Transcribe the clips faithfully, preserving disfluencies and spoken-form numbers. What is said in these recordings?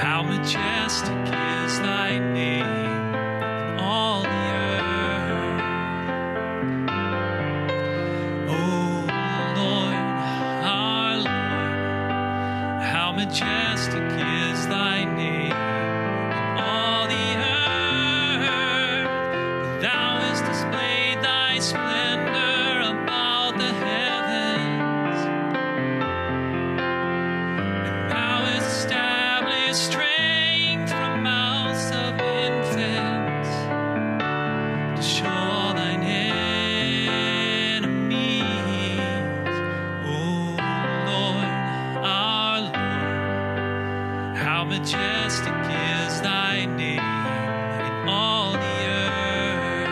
How majestic is thy name in all the earth. Oh Lord, our Lord, how majestic is thy name in all the earth. For thou hast displayed thy splendor about the heavens, and thou hast established strength from mouths of infants, to show all thine enemies. O Lord, our Lord, how majestic is thy name in all the earth.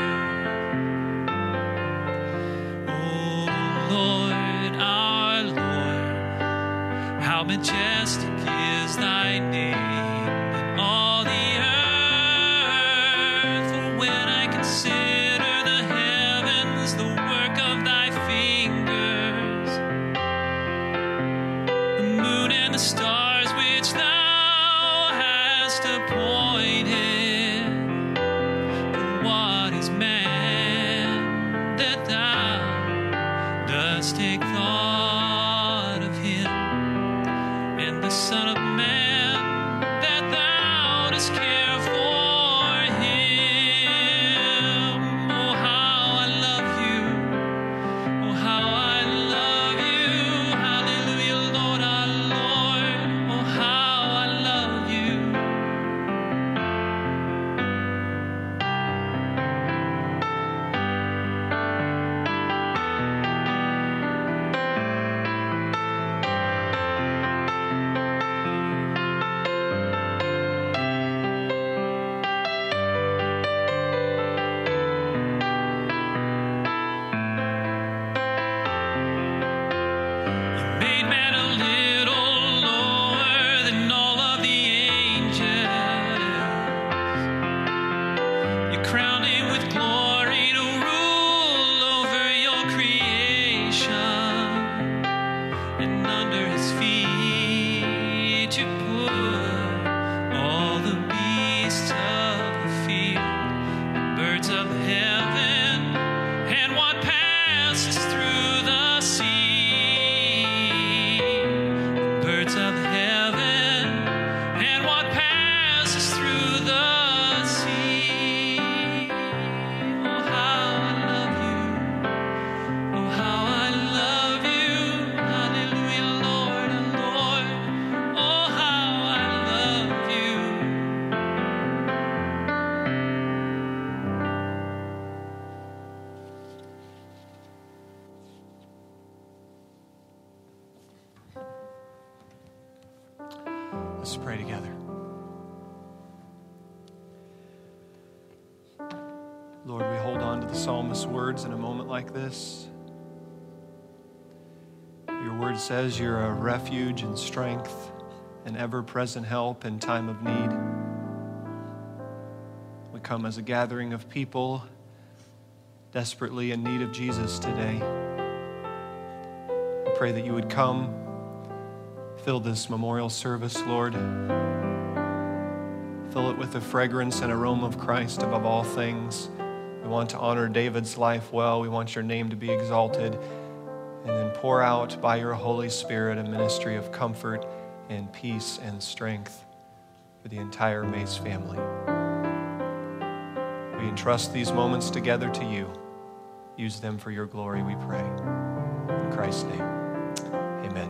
O Lord, our Lord, how majestic is thy name in all the earth. For when I consider the heavens, the work of thy fingers, the moon and the stars which thou hast appointed, for what is man that thou dost take thought of him, and the Son of Man that thou dost care for him. Oh, how I love you. Oh, how I love you. Hallelujah, Lord, our Lord. Oh, how I love you. You made man a little lower than all of the angels. You crowned him with glory to rule over your creation, and under his feet you put all the beasts of the field, and birds of heaven, and what passes through the sea. Birds of heaven, and what passes through the sea. Oh, how I love you. Oh, how I love you. Hallelujah, Lord, our Lord. Oh, how I love you. Let's pray together. Lord, we hold on to the psalmist's words in a moment like this. Your word says you're a refuge and strength, an ever-present help in time of need. We come as a gathering of people desperately in need of Jesus today. I pray that you would come, fill this memorial service, Lord. Fill it with the fragrance and aroma of Christ above all things. We want to honor David's life well. We want your name to be exalted. And then pour out by your Holy Spirit a ministry of comfort and peace and strength for the entire Mays family. We entrust these moments together to you. Use them for your glory, we pray. In Christ's name, amen.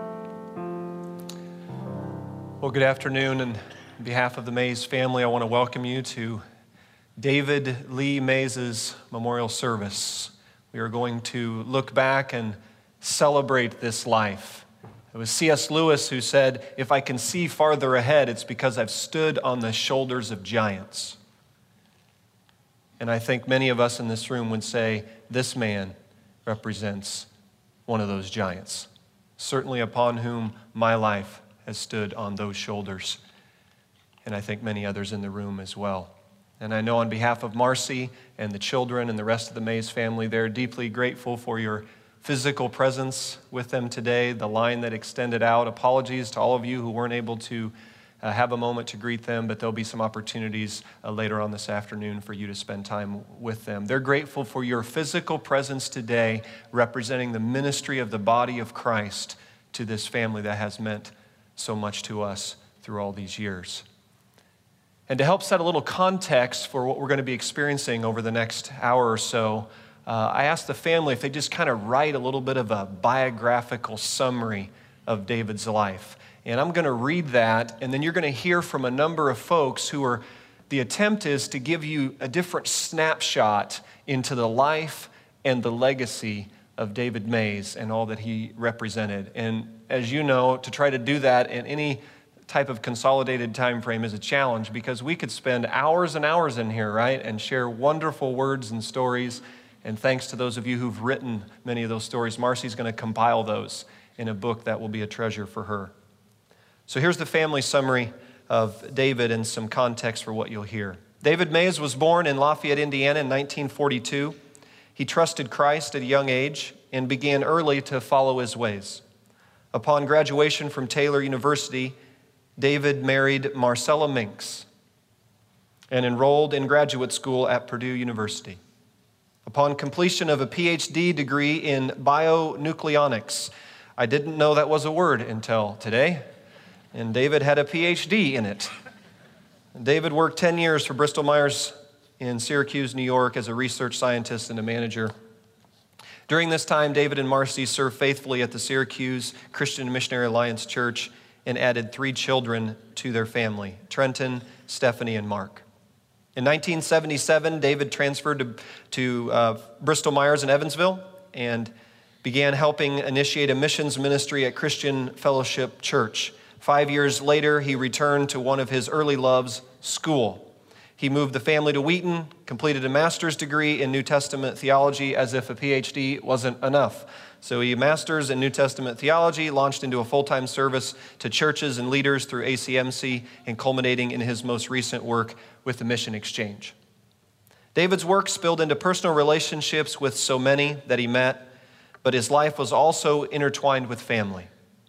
Well, good afternoon, and on behalf of the Mays family, I want to welcome you to David Lee Mays' memorial service. We are going to look back and celebrate this life. It was C S Lewis who said, "If I can see farther ahead, it's because I've stood on the shoulders of giants." And I think many of us in this room would say, this man represents one of those giants, certainly upon whom my life has stood on those shoulders. And I think many others in the room as well. And I know on behalf of Marcy and the children and the rest of the Mays family, they're deeply grateful for your physical presence with them today, the line that extended out. Apologies to all of you who weren't able to uh, have a moment to greet them, but there'll be some opportunities uh, later on this afternoon for you to spend time with them. They're grateful for your physical presence today, representing the ministry of the body of Christ to this family that has meant so much to us through all these years. And to help set a little context for what we're going to be experiencing over the next hour or so, uh, I asked the family if they just kind of write a little bit of a biographical summary of David's life. And I'm going to read that, and then you're going to hear from a number of folks who are, the attempt is to give you a different snapshot into the life and the legacy of David Mays and all that he represented. And as you know, to try to do that in any type of consolidated time frame is a challenge, because we could spend hours and hours in here, right, and share wonderful words and stories. And thanks to those of you who've written many of those stories, Marcy's going to compile those in a book that will be a treasure for her. So here's the family summary of David and some context for what you'll hear. David Mays was born in Lafayette, Indiana in nineteen forty-two. He trusted Christ at a young age and began early to follow his ways. Upon graduation from Taylor University, David married Marcella Minks and enrolled in graduate school at Purdue University. Upon completion of a P H D degree in bionucleonics, I didn't know that was a word until today, and David had a P H D in it. David worked ten years for Bristol Myers in Syracuse, New York, as a research scientist and a manager. During this time, David and Marcy served faithfully at the Syracuse Christian Missionary Alliance Church and added three children to their family, Trenton, Stephanie, and Mark. In nineteen seventy-seven, David transferred to, to uh, Bristol Myers in Evansville and began helping initiate a missions ministry at Christian Fellowship Church. Five years later, he returned to one of his early loves, school. He moved the family to Wheaton, completed a master's degree in New Testament theology, as if a P H D wasn't enough. So he master's in New Testament theology, launched into a full-time service to churches and leaders through A C M C, and culminating in his most recent work with the Mission Exchange. David's work spilled into personal relationships with so many that he met, but his life was also intertwined with family.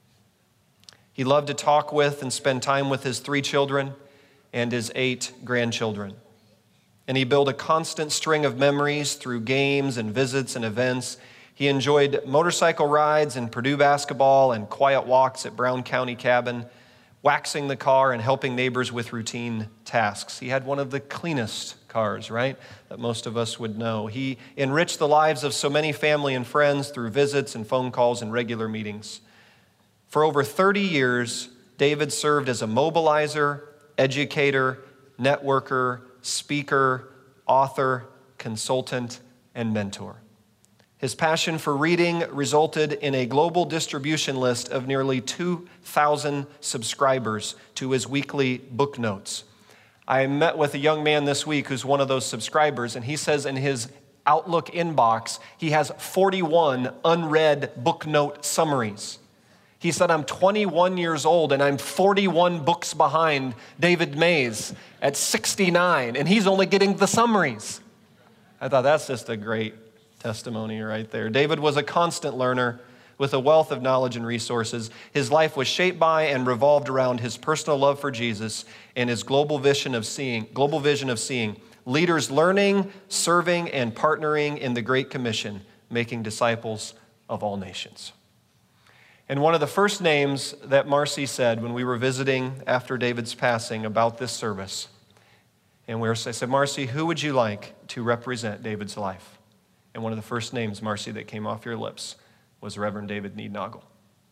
He loved to talk with and spend time with his three children and his eight grandchildren. And he built a constant string of memories through games and visits and events. He enjoyed motorcycle rides and Purdue basketball and quiet walks at Brown County Cabin, waxing the car and helping neighbors with routine tasks. He had one of the cleanest cars, right, that most of us would know. He enriched the lives of so many family and friends through visits and phone calls and regular meetings. For over thirty years, David served as a mobilizer, educator, networker, speaker, author, consultant, and mentor. His passion for reading resulted in a global distribution list of nearly two thousand subscribers to his weekly book notes. I met with a young man this week who's one of those subscribers, and he says in his Outlook inbox, he has forty-one unread book note summaries. He said, I'm twenty-one years old and I'm forty-one books behind David Mays at sixty-nine, and he's only getting the summaries. I thought that's just a great testimony right there. David was a constant learner with a wealth of knowledge and resources. His life was shaped by and revolved around his personal love for Jesus and his global vision of seeing, global vision of seeing leaders learning, serving, and partnering in the Great Commission, making disciples of all nations. And one of the first names that Marcy said when we were visiting after David's passing about this service, and we were, I said, Marcy, who would you like to represent David's life? And one of the first names, Marcy, that came off your lips was Reverend David Neednagel.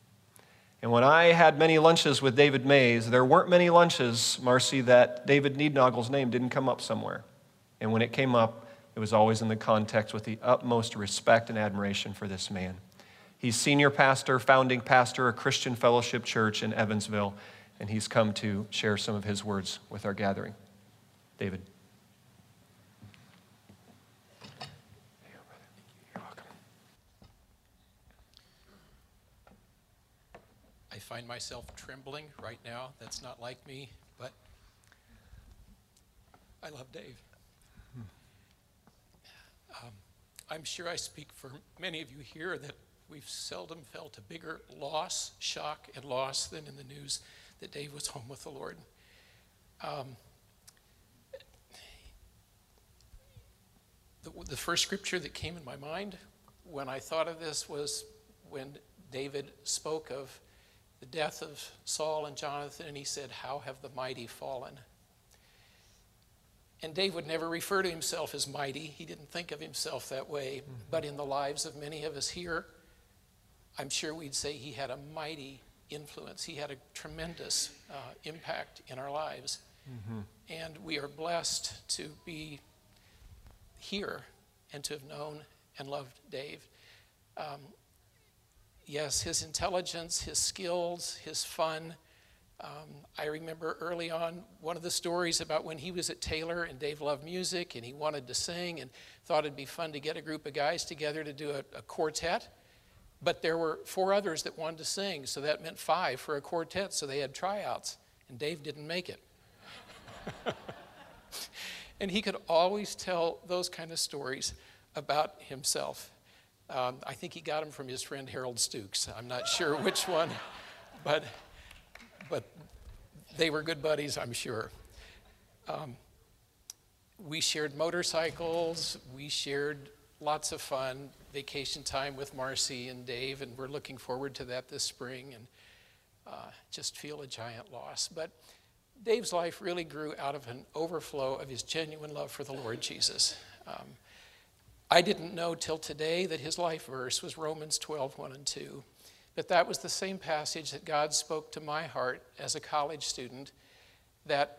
And when I had many lunches with David Mays, there weren't many lunches, Marcy, that David Neednagel's name didn't come up somewhere. And when it came up, it was always in the context with the utmost respect and admiration for this man. He's senior pastor, founding pastor, of Christian Fellowship Church in Evansville, and he's come to share some of his words with our gathering. David. You're welcome. I find myself trembling right now. That's not like me, but I love Dave. Hmm. Um, I'm sure I speak for many of you here that we've seldom felt a bigger loss, shock, and loss than in the news that Dave was home with the Lord. Um, the, the first scripture that came in my mind when I thought of this was when David spoke of the death of Saul and Jonathan, and he said, "How have the mighty fallen?" And Dave would never refer to himself as mighty. He didn't think of himself that way. Mm-hmm. But in the lives of many of us here, I'm sure we'd say he had a mighty influence. He had a tremendous uh, impact in our lives. Mm-hmm. And we are blessed to be here and to have known and loved Dave. Um, yes, his intelligence, his skills, his fun. Um, I remember early on one of the stories about when he was at Taylor and Dave loved music and he wanted to sing and thought it'd be fun to get a group of guys together to do a, a quartet. But there were four others that wanted to sing, so that meant five for a quartet, so they had tryouts, and Dave didn't make it. And he could always tell those kind of stories about himself. Um, I think he got them from his friend Harold Stukes. I'm not sure which one, but but they were good buddies, I'm sure. Um, we shared motorcycles. We shared lots of fun, vacation time with Marcy and Dave, and we're looking forward to that this spring, and uh, just feel a giant loss. But Dave's life really grew out of an overflow of his genuine love for the Lord Jesus. Um, I didn't know till today that his life verse was Romans twelve, one and two. But that was the same passage that God spoke to my heart as a college student, that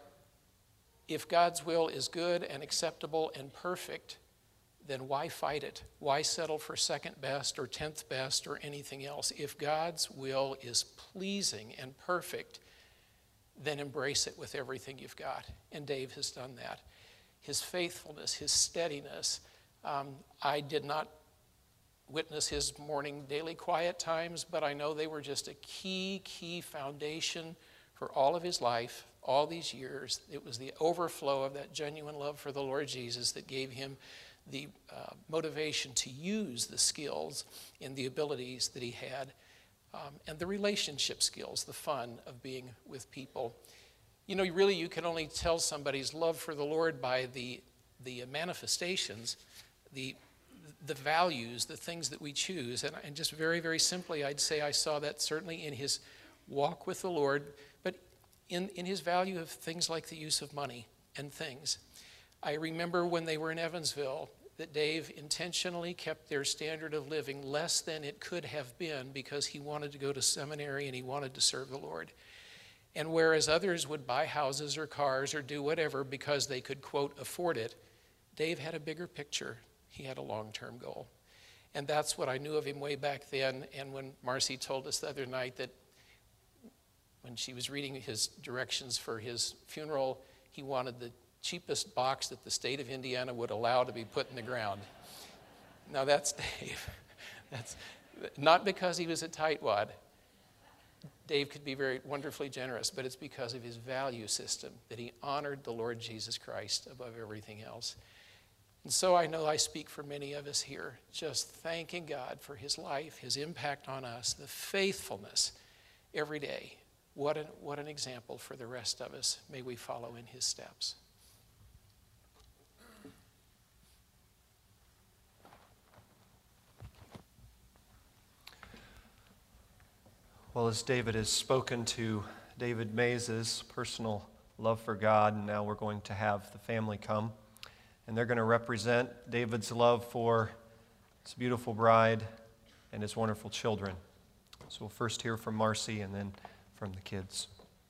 if God's will is good and acceptable and perfect, then why fight it? Why settle for second best or tenth best or anything else? If God's will is pleasing and perfect, then embrace it with everything you've got. And Dave has done that. His faithfulness, his steadiness. Um, I did not witness his morning daily quiet times, but I know they were just a key, key foundation for all of his life, all these years. It was the overflow of that genuine love for the Lord Jesus that gave him the uh, motivation to use the skills and the abilities that he had, um, and the relationship skills, the fun of being with people. You know, really you can only tell somebody's love for the Lord by the, the manifestations, the the values, the things that we choose. And, and just very, very simply, I'd say I saw that certainly in his walk with the Lord, but in, in his value of things like the use of money and things. I remember when they were in Evansville that Dave intentionally kept their standard of living less than it could have been because he wanted to go to seminary and he wanted to serve the Lord. And whereas others would buy houses or cars or do whatever because they could, quote, afford it, Dave had a bigger picture. He had a long-term goal. And that's what I knew of him way back then. And when Marcy told us the other night that when she was reading his directions for his funeral, he wanted the cheapest box that the state of Indiana would allow to be put in the ground. Now that's Dave. That's not because he was a tightwad. Dave could be very wonderfully generous, but it's because of his value system that he honored the Lord Jesus Christ above everything else. And so I know I speak for many of us here, just thanking God for his life, his impact on us, the faithfulness every day. What an, what an example for the rest of us. May we follow in his steps. Well, as David has spoken to David Mays' personal love for God, and now we're going to have the family come. And they're going to represent David's love for his beautiful bride and his wonderful children. So we'll first hear from Marcy and then from the kids.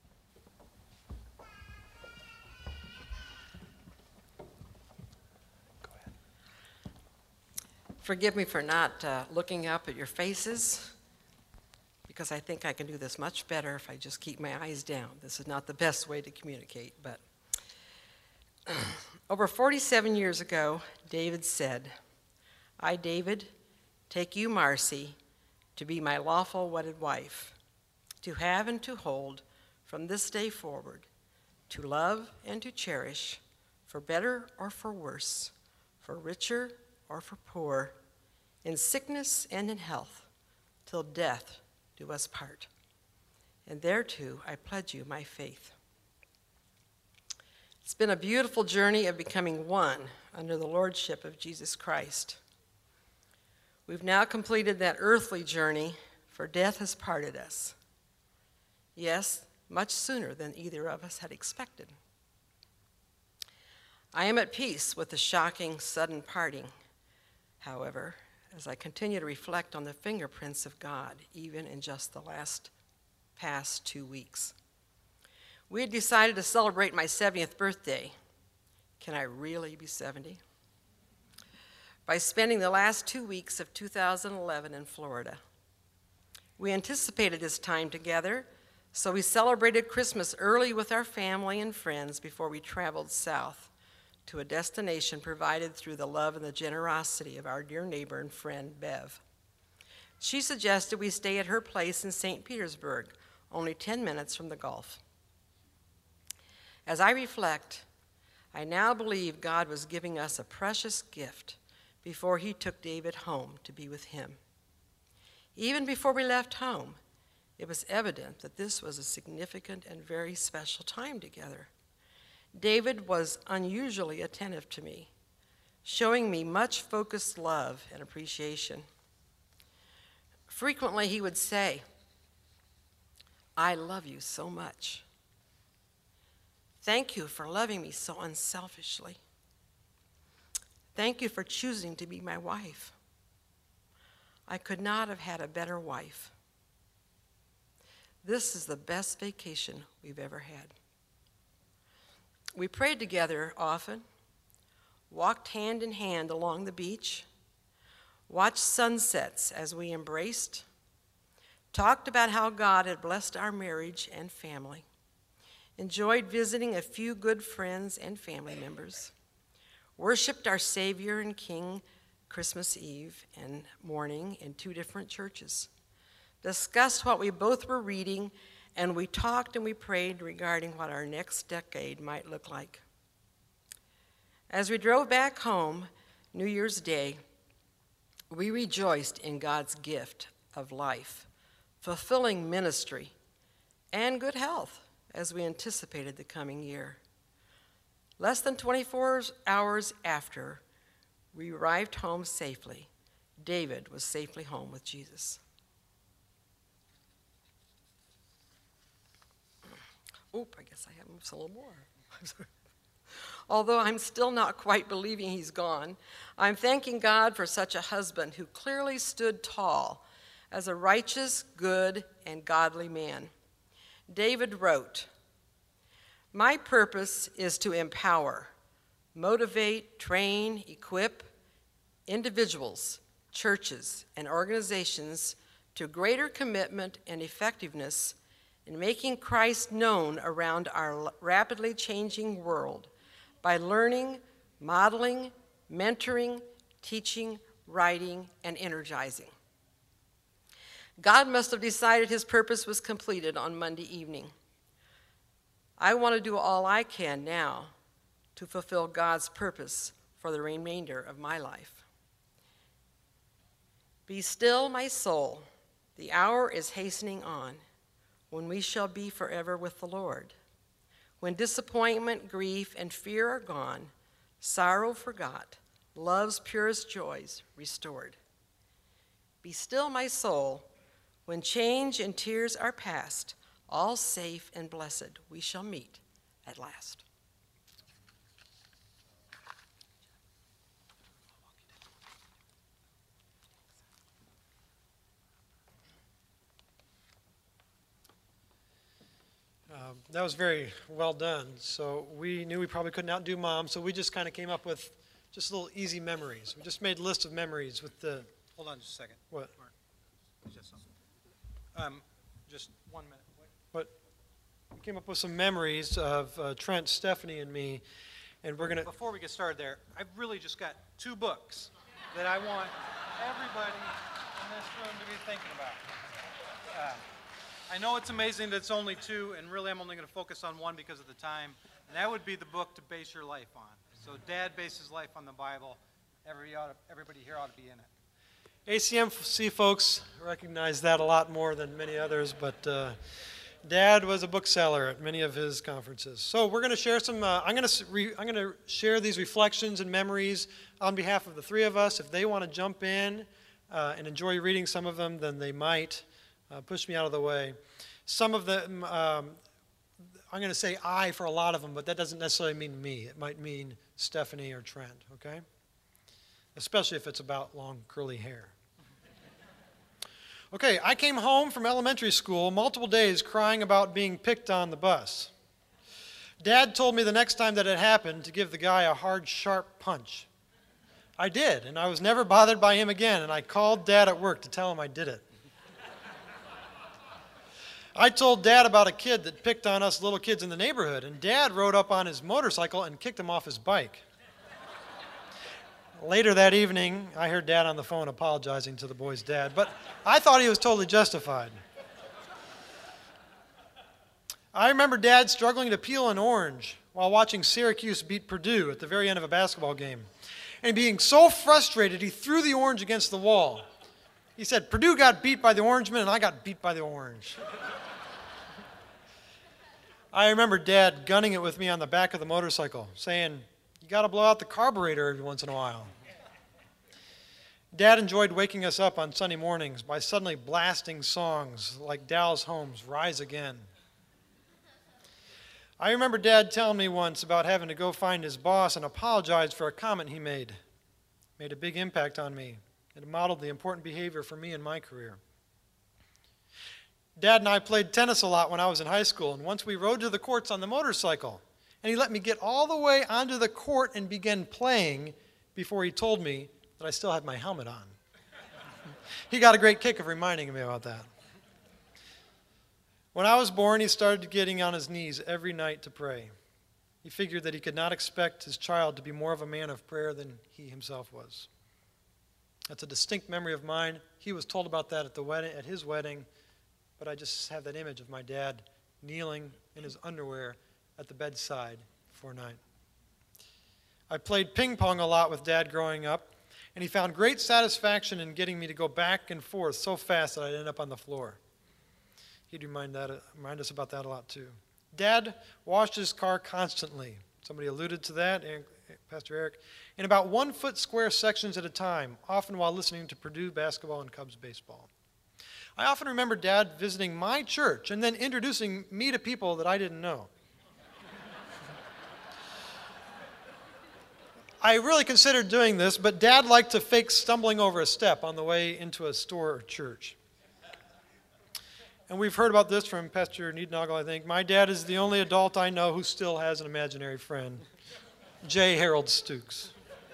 Go ahead. Forgive me for not uh, looking up at your faces, because I think I can do this much better if I just keep my eyes down. This is not the best way to communicate, but over forty-seven years ago, David said, "I, David, take you, Marcy, to be my lawful wedded wife, to have and to hold from this day forward, to love and to cherish, for better or for worse, for richer or for poor, in sickness and in health, till death do us part. and thereto I pledge you my faith. It's been a beautiful journey of becoming one under the lordship of Jesus Christ. We've now completed that earthly journey, for death has parted us. Yes, much sooner than either of us had expected. I am at peace with the shocking, sudden parting, however, as I continue to reflect on the fingerprints of God, even in just the last past two weeks. We had decided to celebrate my seventieth birthday. Can I really be seventy? By spending the last two weeks of two thousand eleven in Florida. We anticipated this time together, so we celebrated Christmas early with our family and friends before we traveled south to a destination provided through the love and the generosity of our dear neighbor and friend, Bev. She suggested we stay at her place in Saint Petersburg, only ten minutes from the Gulf. As I reflect, I now believe God was giving us a precious gift before he took David home to be with him. Even before we left home, it was evident that this was a significant and very special time together. David was unusually attentive to me, showing me much focused love and appreciation. Frequently, he would say, "I love you so much. Thank you for loving me so unselfishly. Thank you for choosing to be my wife. I could not have had a better wife. This is the best vacation we've ever had." We prayed together often, walked hand in hand along the beach, watched sunsets as we embraced, talked about how God had blessed our marriage and family, enjoyed visiting a few good friends and family members, worshiped our Savior and King Christmas Eve and morning in two different churches, discussed what we both were reading, and we talked and we prayed regarding what our next decade might look like. As we drove back home New Year's Day, we rejoiced in God's gift of life, fulfilling ministry, and good health as we anticipated the coming year. Less than twenty-four hours after we arrived home safely, David was safely home with Jesus. Oop, I guess I have a little more. Although I'm still not quite believing he's gone, I'm thanking God for such a husband who clearly stood tall as a righteous, good, and godly man. David wrote, "My purpose is to empower, motivate, train, equip individuals, churches, and organizations to greater commitment and effectiveness in making Christ known around our rapidly changing world by learning, modeling, mentoring, teaching, writing, and energizing." God must have decided his purpose was completed on Monday evening. I want to do all I can now to fulfill God's purpose for the remainder of my life. Be still, my soul. The hour is hastening on when we shall be forever with the Lord. When disappointment, grief, and fear are gone, sorrow forgot, love's purest joys restored. Be still, my soul. When change and tears are past, all safe and blessed, we shall meet at last. Um, that was very well done. So we knew we probably couldn't outdo Mom, so we just kind of came up with just little easy memories. We just made a list of memories with the... Hold on just a second. What? Mark, just something. Um, just one minute. Wait. What? We came up with some memories of uh, Trent, Stephanie, and me, and we're going to... Before we get started there, I've really just got two books that I want everybody in this room to be thinking about. Uh, I know it's amazing that it's only two, and really I'm only going to focus on one because of the time, and that would be the book to base your life on. So Dad based his life on the Bible. Every ought to, everybody here ought to be in it. A C M C folks recognize that a lot more than many others, but uh, Dad was a bookseller at many of his conferences. So we're going to share some, uh, I'm going to re, I'm going to share these reflections and memories on behalf of the three of us. If they want to jump in uh, and enjoy reading some of them, then they might uh, push me out of the way. Some of them, um, I'm going to say I for a lot of them, but that doesn't necessarily mean me. It might mean Stephanie or Trent, okay? Especially if it's about long curly hair. Okay, I came home from elementary school multiple days crying about being picked on the bus. Dad told me the next time that it happened to give the guy a hard, sharp punch. I did, and I was never bothered by him again, and I called Dad at work to tell him I did it. I told Dad about a kid that picked on us little kids in the neighborhood, and Dad rode up on his motorcycle and kicked him off his bike. Later that evening, I heard Dad on the phone apologizing to the boy's dad, but I thought he was totally justified. I remember Dad struggling to peel an orange while watching Syracuse beat Purdue at the very end of a basketball game. And being so frustrated, he threw the orange against the wall. He said, "Purdue got beat by the Orangemen, and I got beat by the orange." I remember Dad gunning it with me on the back of the motorcycle, saying, "You got to blow out the carburetor every once in a while." Dad enjoyed waking us up on Sunday mornings by suddenly blasting songs like Dallas Holmes' Rise Again. I remember Dad telling me once about having to go find his boss and apologize for a comment he made. It made a big impact on me. It modeled the important behavior for me in my career. Dad and I played tennis a lot when I was in high school, and once we rode to the courts on the motorcycle, and he let me get all the way onto the court and begin playing before he told me that I still had my helmet on. He got a great kick of reminding me about that. When I was born, he started getting on his knees every night to pray. He figured that he could not expect his child to be more of a man of prayer than he himself was. That's a distinct memory of mine. He was told about that at the wedding, at his wedding, but I just have that image of my dad kneeling in his underwear at the bedside for a night. I played ping pong a lot with Dad growing up, and he found great satisfaction in getting me to go back and forth so fast that I'd end up on the floor. He'd remind, that, remind us about that a lot too. Dad washed his car constantly. Somebody alluded to that, Pastor Eric, in about one-foot square sections at a time, often while listening to Purdue basketball and Cubs baseball. I often remember Dad visiting my church and then introducing me to people that I didn't know. I really considered doing this, but Dad liked to fake stumbling over a step on the way into a store or church. And we've heard about this from Pastor Niednagel, I think. My dad is the only adult I know who still has an imaginary friend, J. Harold Stukes.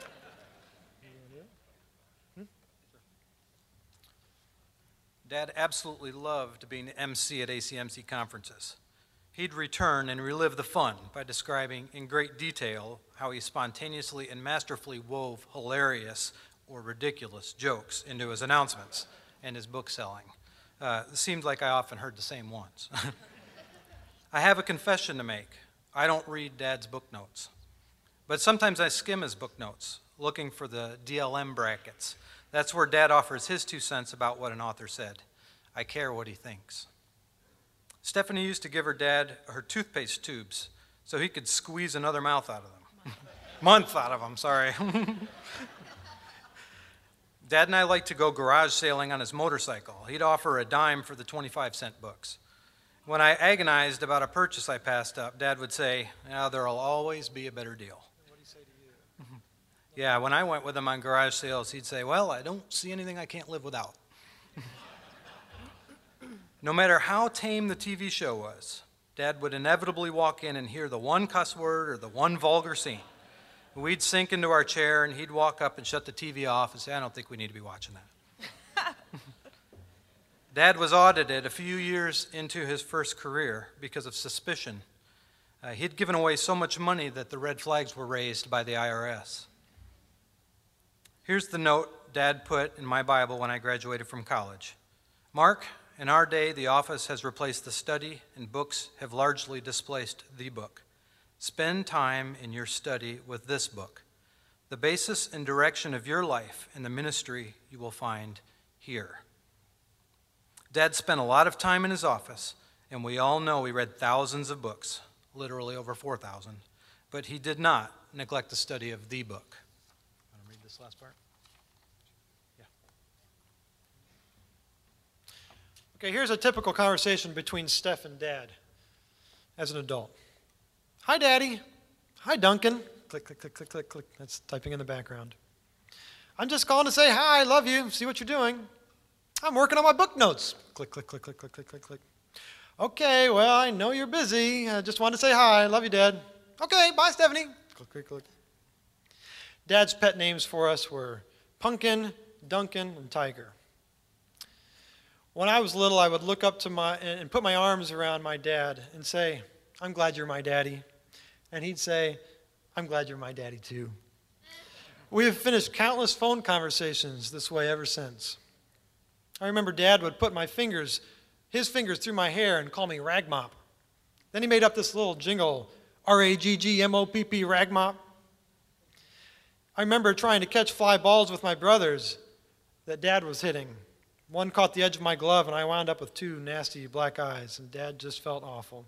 Dad absolutely loved being the M C at A C M C conferences. He'd return and relive the fun by describing in great detail how he spontaneously and masterfully wove hilarious or ridiculous jokes into his announcements and his book selling. Uh, it seems like I often heard the same ones. I have a confession to make. I don't read Dad's book notes. But sometimes I skim his book notes, looking for the D L M brackets. That's where Dad offers his two cents about what an author said. I care what he thinks. Stephanie used to give her dad her toothpaste tubes so he could squeeze another mouth out of them. Month out of them, sorry. Dad and I liked to go garage sailing on his motorcycle. He'd offer a dime for the twenty-five cent books. When I agonized about a purchase I passed up, Dad would say, "Yeah, there'll always be a better deal." What did he say to you? Yeah, when I went with him on garage sales, he'd say, "Well, I don't see anything I can't live without." No matter how tame the T V show was, Dad would inevitably walk in and hear the one cuss word or the one vulgar scene. We'd sink into our chair, and he'd walk up and shut the T V off and say, "I don't think we need to be watching that." Dad was audited a few years into his first career because of suspicion. Uh, he'd given away so much money that the red flags were raised by the I R S. Here's the note Dad put in my Bible when I graduated from college. "Mark, in our day, the office has replaced the study, and books have largely displaced the book. Spend time in your study with this book, the basis and direction of your life and the ministry you will find here." Dad spent a lot of time in his office, And we all know he read thousands of books, literally over four thousand, but he did not neglect the study of the book. Want to read this last part? Yeah. Okay, here's a typical conversation between Steph and Dad as an adult. Hi, Daddy. Hi, Duncan. Click, click, click, click, click, click. That's typing in the background. I'm just calling to say hi, I love you, see what you're doing. I'm working on my book notes. Click, click, click, click, click, click, click, click. Okay, well, I know you're busy. I just wanted to say hi. Love you, Dad. Okay, bye, Stephanie. Click, click, click. Dad's pet names for us were Pumpkin, Duncan, and Tiger. When I was little, I would look up to my and put my arms around my dad and say, I'm glad you're my daddy. And he'd say, I'm glad you're my daddy too. We have finished countless phone conversations this way ever since. I remember Dad would put my fingers his fingers through my hair and call me Rag Mop. Then he made up this little jingle, R A G G M O P P, Rag Mop. I remember trying to catch fly balls with my brothers that Dad was hitting. One caught the edge of my glove, and I wound up with two nasty black eyes, and Dad just felt awful.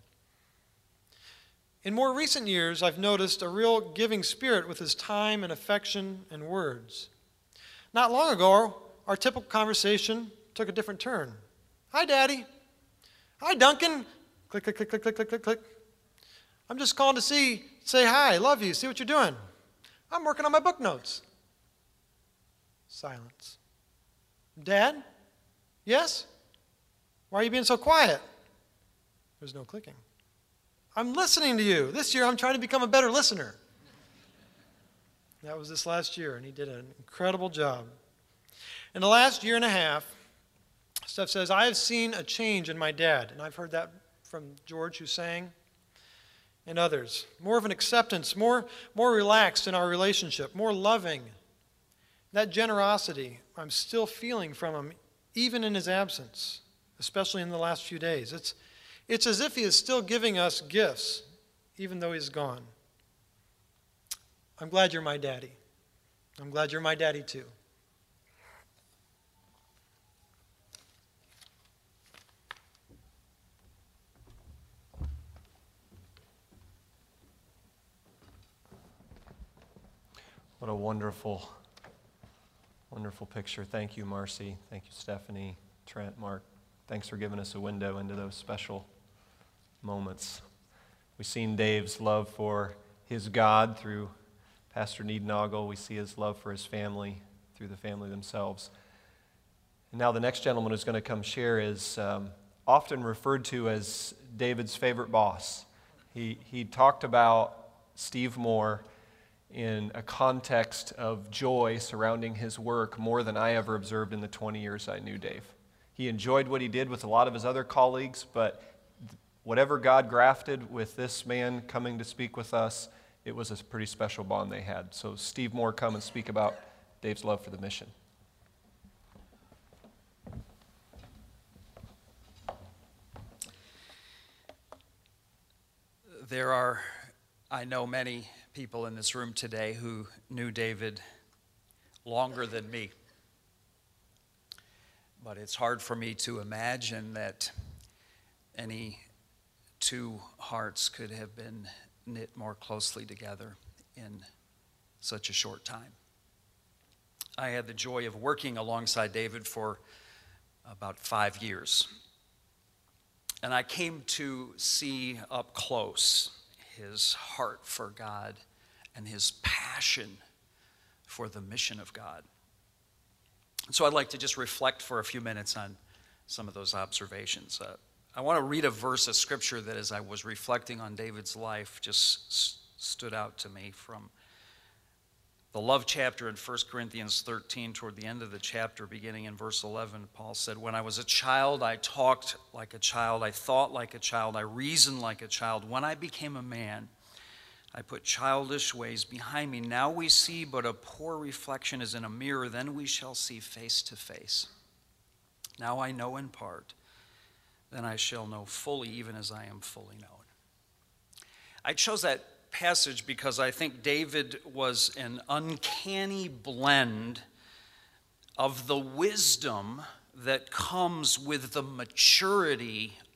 In more recent years, I've noticed a real giving spirit with his time and affection and words. Not long ago, our typical conversation took a different turn. Hi, Daddy. Hi, Duncan. Click, click, click, click, click, click, click, click. I'm just calling to see, say hi, love you, see what you're doing. I'm working on my book notes. Silence. Dad? Yes? Why are you being so quiet? There's no clicking. I'm listening to you. This year I'm trying to become a better listener. That was this last year, and he did an incredible job. In the last year and a half, Steph says, I have seen a change in my dad, and I've heard that from George, who sang, and others. More of an acceptance, more, more relaxed in our relationship, more loving. That generosity I'm still feeling from him, even in his absence, especially in the last few days. It's, it's as if he is still giving us gifts, even though he's gone. I'm glad you're my daddy. I'm glad you're my daddy too. What a wonderful, wonderful picture. Thank you, Marcy. Thank you, Stephanie, Trent, Mark. Thanks for giving us a window into those special moments. We've seen Dave's love for his God through Pastor Neednoggle. We see his love for his family through the family themselves. And now the next gentleman who's going to come share is um, often referred to as David's favorite boss. He, he talked about Steve Moore in a context of joy surrounding his work more than I ever observed in the twenty years I knew Dave. He enjoyed what he did with a lot of his other colleagues, but whatever God grafted with this man coming to speak with us, it was a pretty special bond they had. So Steve Moore, come and speak about Dave's love for the mission. There are, I know, many people in this room today who knew David longer than me. But it's hard for me to imagine that any two hearts could have been knit more closely together in such a short time. I had the joy of working alongside David for about five years. And I came to see up close his heart for God and his passion for the mission of God. So I'd like to just reflect for a few minutes on some of those observations. Uh, I want to read a verse of scripture that, as I was reflecting on David's life, just s- stood out to me from the love chapter in First Corinthians thirteen. Toward the end of the chapter, beginning in verse eleven, Paul said, "When I was a child, I talked like a child, I thought like a child, I reasoned like a child. When I became a man, I put childish ways behind me. Now we see but a poor reflection as in a mirror, then we shall see face to face. Now I know in part, then I shall know fully, even as I am fully known." I chose that passage because I think David was an uncanny blend of the wisdom that comes with the maturity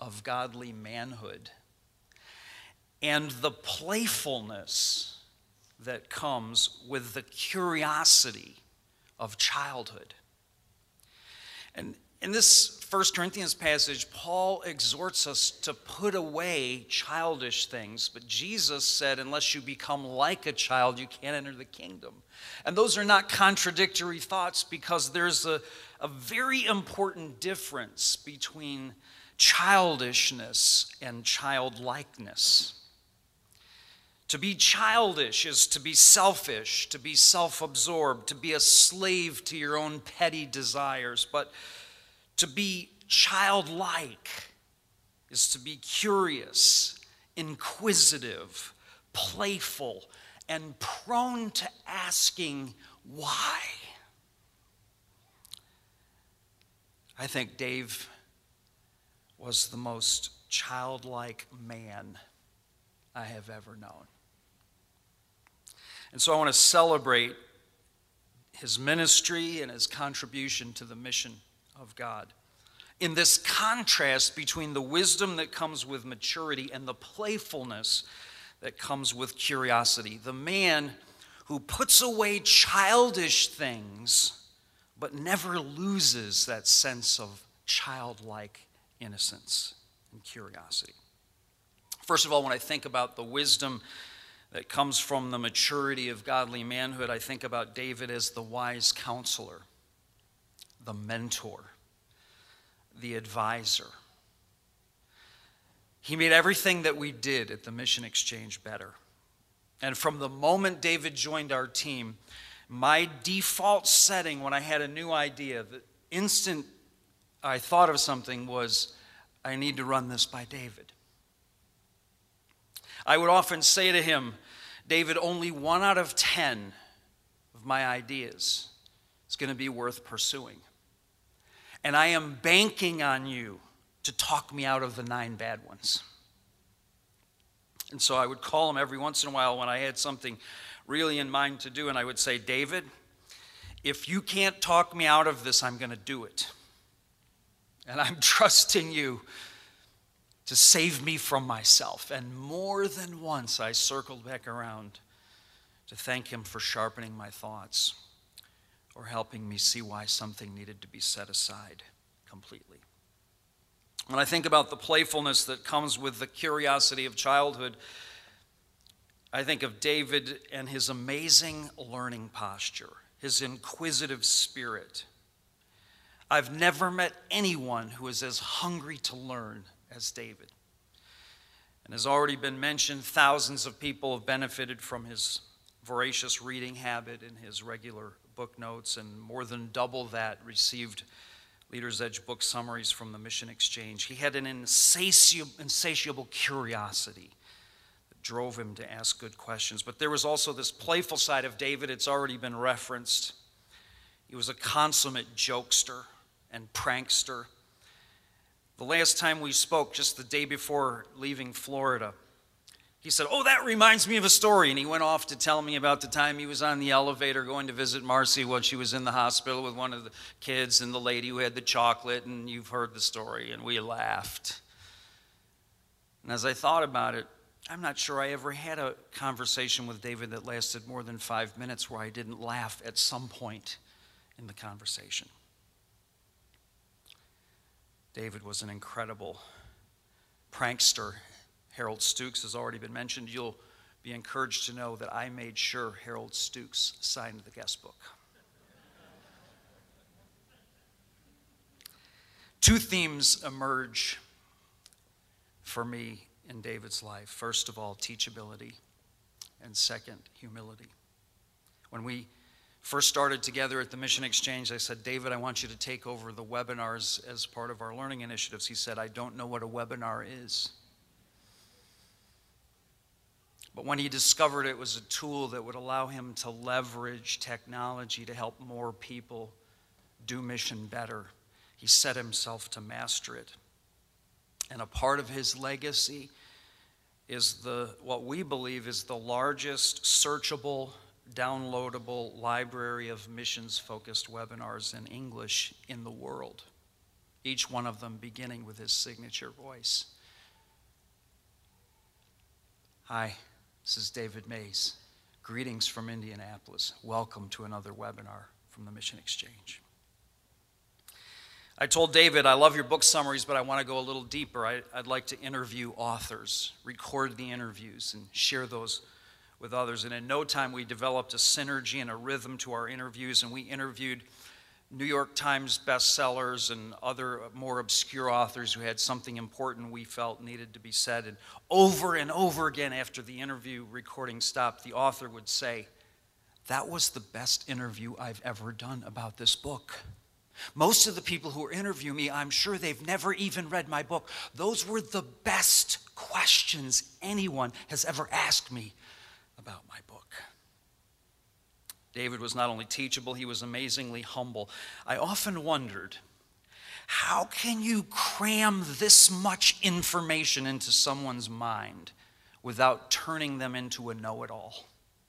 of godly manhood and the playfulness that comes with the curiosity of childhood. And in this First Corinthians passage, Paul exhorts us to put away childish things. But Jesus said, unless you become like a child, you can't enter the kingdom. And those are not contradictory thoughts, because there's a, a very important difference between childishness and childlikeness. To be childish is to be selfish, to be self-absorbed, to be a slave to your own petty desires. But to be childlike is to be curious, inquisitive, playful, and prone to asking why. I think Dave was the most childlike man I have ever known. And so I want to celebrate his ministry and his contribution to the mission of God. In this contrast between the wisdom that comes with maturity and the playfulness that comes with curiosity. The man who puts away childish things but never loses that sense of childlike innocence and curiosity. First of all, when I think about the wisdom that comes from the maturity of godly manhood, I think about David as the wise counselor, the mentor, the advisor. He made everything that we did at the Mission Exchange better. And from the moment David joined our team, my default setting when I had a new idea, the instant I thought of something was, I need to run this by David. I would often say to him, David, only one out of ten of my ideas is going to be worth pursuing. And I am banking on you to talk me out of the nine bad ones. And so I would call him every once in a while when I had something really in mind to do, and I would say, David, if you can't talk me out of this, I'm going to do it. And I'm trusting you to save me from myself. And more than once, I circled back around to thank him for sharpening my thoughts or helping me see why something needed to be set aside completely. When I think about the playfulness that comes with the curiosity of childhood, I think of David and his amazing learning posture, his inquisitive spirit. I've never met anyone who is as hungry to learn as David. And as already been mentioned, thousands of people have benefited from his voracious reading habit and his regular book notes, and more than double that received Leader's Edge book summaries from the Mission Exchange. He had an insatiable, insatiable curiosity that drove him to ask good questions. But there was also this playful side of David. It's already been referenced. He was a consummate jokester and prankster. The last time we spoke, just the day before leaving Florida, he said, oh, that reminds me of a story. And he went off to tell me about the time he was on the elevator going to visit Marcy when she was in the hospital with one of the kids and the lady who had the chocolate. And you've heard the story. And we laughed. And as I thought about it, I'm not sure I ever had a conversation with David that lasted more than five minutes where I didn't laugh at some point in the conversation. David was an incredible prankster. Harold Stooks has already been mentioned. You'll be encouraged to know that I made sure Harold Stooks signed the guest book. Two themes emerge for me in David's life. First of all, teachability, and second, humility. When we first started together at the Mission Exchange, I said, David, I want you to take over the webinars as part of our learning initiatives. He said, I don't know what a webinar is. But when he discovered it was a tool that would allow him to leverage technology to help more people do mission better, he set himself to master it. And a part of his legacy is the what we believe is the largest searchable, downloadable library of missions-focused webinars in English in the world. each one of them beginning with his signature voice. Hi, this is David Mays. Greetings from Indianapolis. Welcome to another webinar from the Mission Exchange. I told David, I love your book summaries, but I want to go a little deeper. I, I'd like to interview authors, record the interviews, and share those with others. And in no time, we developed a synergy and a rhythm to our interviews, and we interviewed New York Times bestsellers and other more obscure authors who had something important we felt needed to be said. And over and over again after the interview recording stopped, the author would say, "That was the best interview I've ever done about this book. Most of the people who interview me, I'm sure they've never even read my book. Those were the best questions anyone has ever asked me about my book." David was not only teachable, he was amazingly humble. I often wondered, how can you cram this much information into someone's mind without turning them into a know-it-all?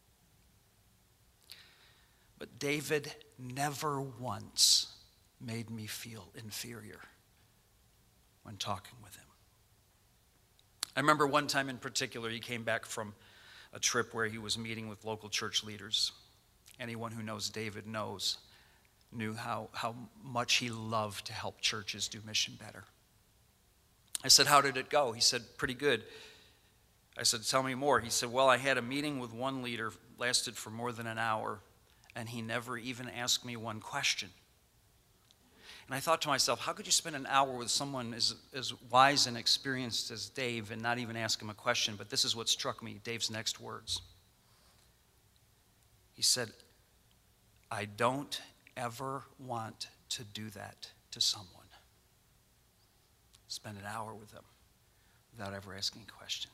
But David never once made me feel inferior when talking with him. I remember one time in particular, he came back from a trip where he was meeting with local church leaders. Anyone who knows David knows, knew how, how much he loved to help churches do mission better. I said, "How did it go?" He said, "Pretty good." I said, "Tell me more." He said, "Well, I had a meeting with one leader, lasted for more than an hour, and he never even asked me one question." And I thought to myself, how could you spend an hour with someone as, as wise and experienced as Dave and not even ask him a question? But this is what struck me, Dave's next words. He said, "I don't ever want to do that to someone. Spend an hour with them without ever asking a question."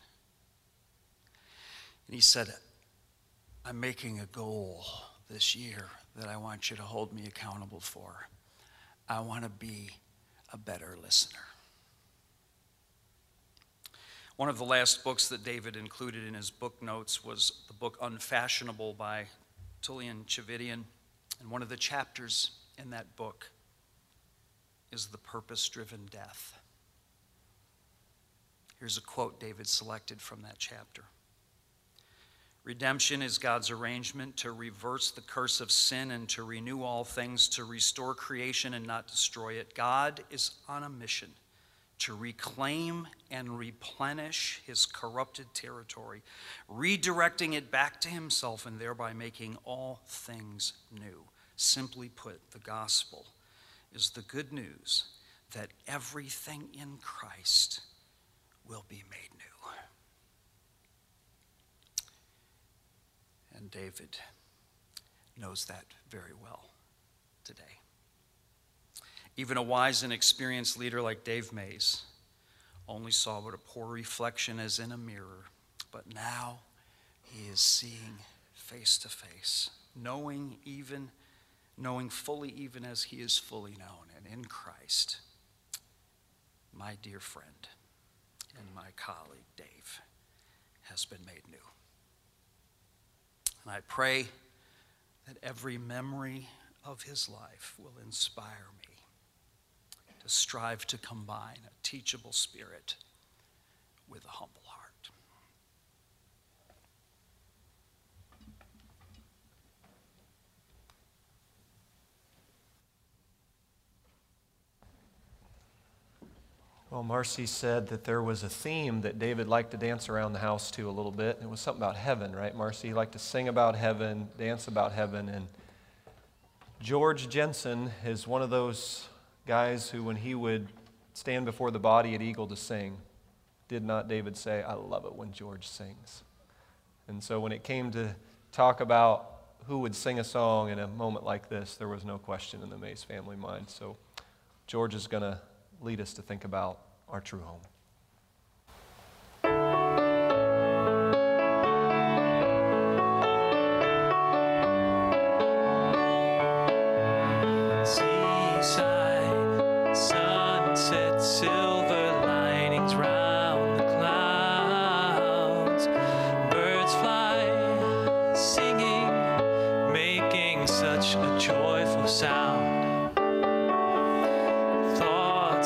And he said, "I'm making a goal this year that I want you to hold me accountable for. I want to be a better listener." One of the last books that David included in his book notes was the book Unfashionable by Tullian Tchividjian. And one of the chapters in that book is the purpose-driven death. Here's a quote David selected from that chapter. "Redemption is God's arrangement to reverse the curse of sin and to renew all things, to restore creation and not destroy it. God is on a mission to reclaim and replenish his corrupted territory, redirecting it back to himself and thereby making all things new. Simply put, the gospel is the good news that everything in Christ will be made new." And David knows that very well today. Even a wise and experienced leader like Dave Mays only saw what a poor reflection as in a mirror, but now he is seeing face to face, knowing even, knowing fully even as he is fully known. And in Christ, my dear friend and my colleague Dave has been made new. And I pray that every memory of his life will inspire me to strive to combine a teachable spirit with a humble heart. Well, Marcy said that there was a theme that David liked to dance around the house to a little bit. It was something about heaven, right, Marcy? He liked to sing about heaven, dance about heaven. And George Jensen is one of those guys who, when he would stand before the body at Eagle to sing, did not David say, "I love it when George sings"? And so when it came to talk about who would sing a song in a moment like this, there was no question in the Mays family mind. So George is going to lead us to think about our true home. Seaside, sunset, silver linings round the clouds. Birds fly, singing, making such a joyful sound. Thoughts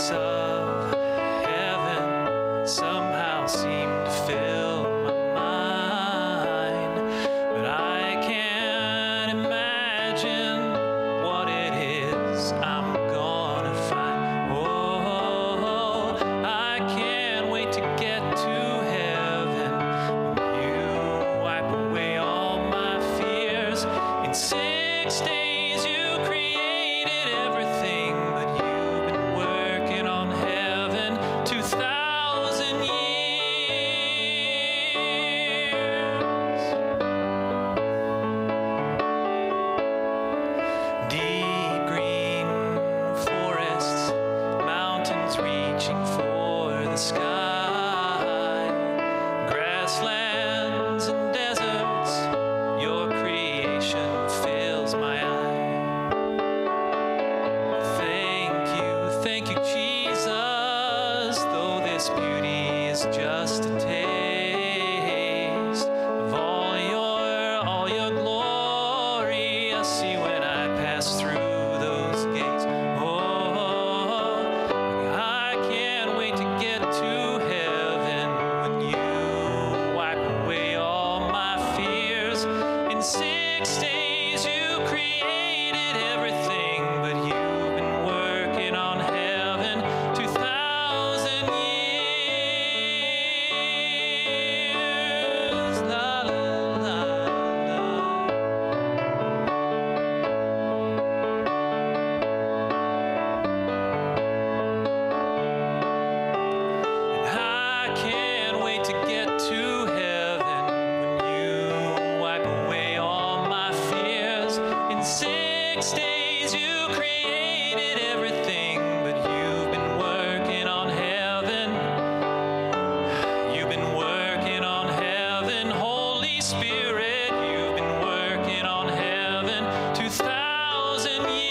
six days you created everything, but you've been working on heaven. You've been working on heaven, Holy Spirit. You've been working on heaven two thousand years.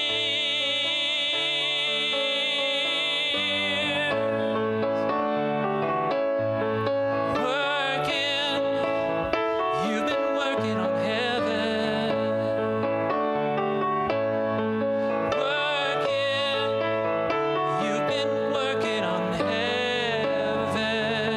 Working, you've been working on heaven. Working, you've been working on heaven.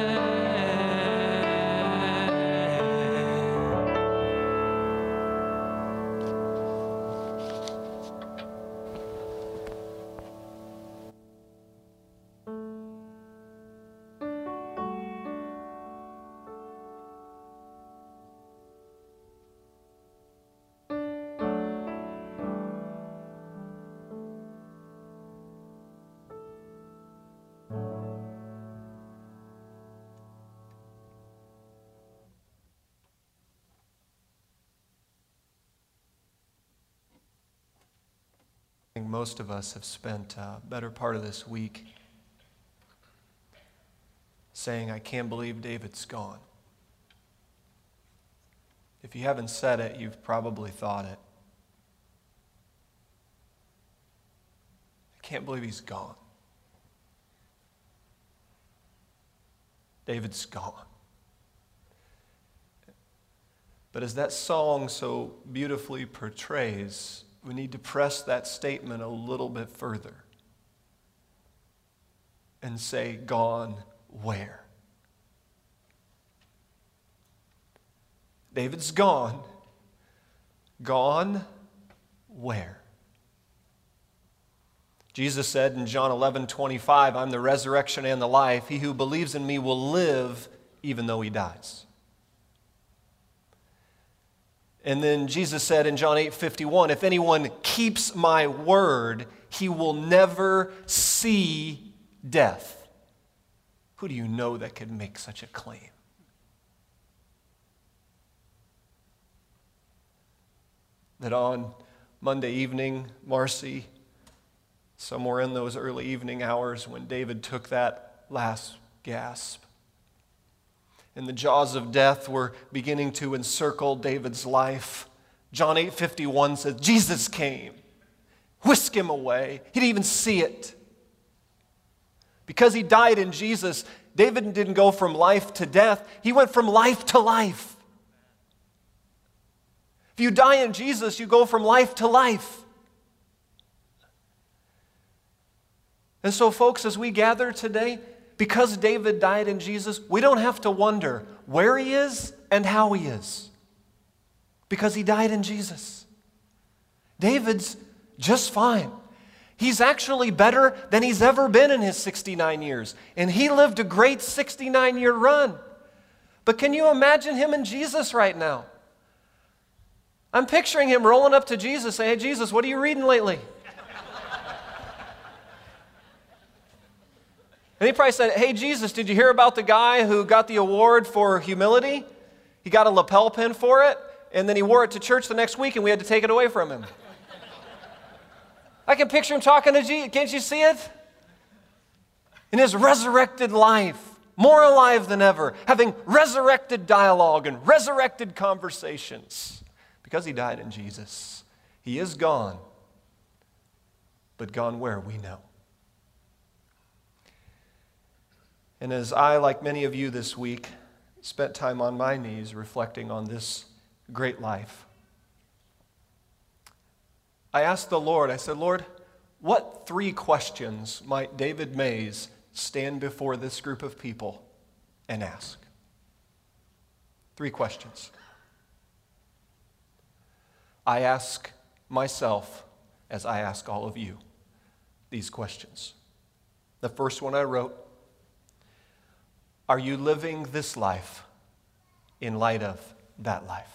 I think most of us have spent a better part of this week saying, I can't believe David's gone. If you haven't said it, you've probably thought it. I can't believe he's gone. David's gone. But as that song so beautifully portrays, we need to press that statement a little bit further and say, gone where? David's gone. Gone where? Jesus said in John eleven twenty-five, I'm the resurrection and the life. He who believes in me will live even though he dies. And then Jesus said in John eight fifty-one, if anyone keeps my word, he will never see death. Who do you know that could make such a claim? That on Monday evening, Marcy, somewhere in those early evening hours when David took that last gasp, and the jaws of death were beginning to encircle David's life, John eight fifty-one says, Jesus came, whisked him away. He didn't even see it. Because he died in Jesus, David didn't go from life to death. He went from life to life. If you die in Jesus, you go from life to life. And so, folks, as we gather today, because David died in Jesus, we don't have to wonder where he is and how he is. Because he died in Jesus. David's just fine. He's actually better than he's ever been in his sixty-nine years. And he lived a great sixty-nine-year run. But can you imagine him and Jesus right now? I'm picturing him rolling up to Jesus saying, hey, Jesus, what are you reading lately? And he probably said, hey, Jesus, did you hear about the guy who got the award for humility? He got a lapel pin for it, and then he wore it to church the next week, and we had to take it away from him. I can picture him talking to Jesus. Can't you see it? In his resurrected life, more alive than ever, having resurrected dialogue and resurrected conversations. Because he died in Jesus. He is gone, but gone where we know. And as I, like many of you this week, spent time on my knees reflecting on this great life, I asked the Lord, I said, Lord, what three questions might David Mays stand before this group of people and ask? Three questions. I ask myself, as I ask all of you, these questions. The first one I wrote, are you living this life in light of that life?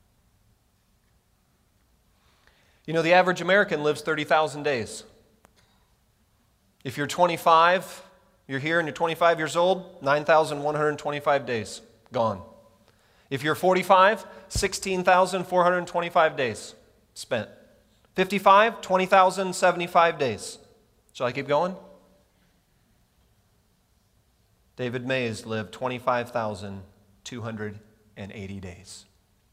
You know, the average American lives thirty thousand days. If you're twenty-five, you're here and you're twenty-five years old, nine thousand one hundred twenty-five days, gone. If you're forty-five, sixteen thousand four hundred twenty-five days spent. fifty-five, twenty thousand seventy-five days. Shall I keep going? David Mays lived twenty-five thousand two hundred eighty days.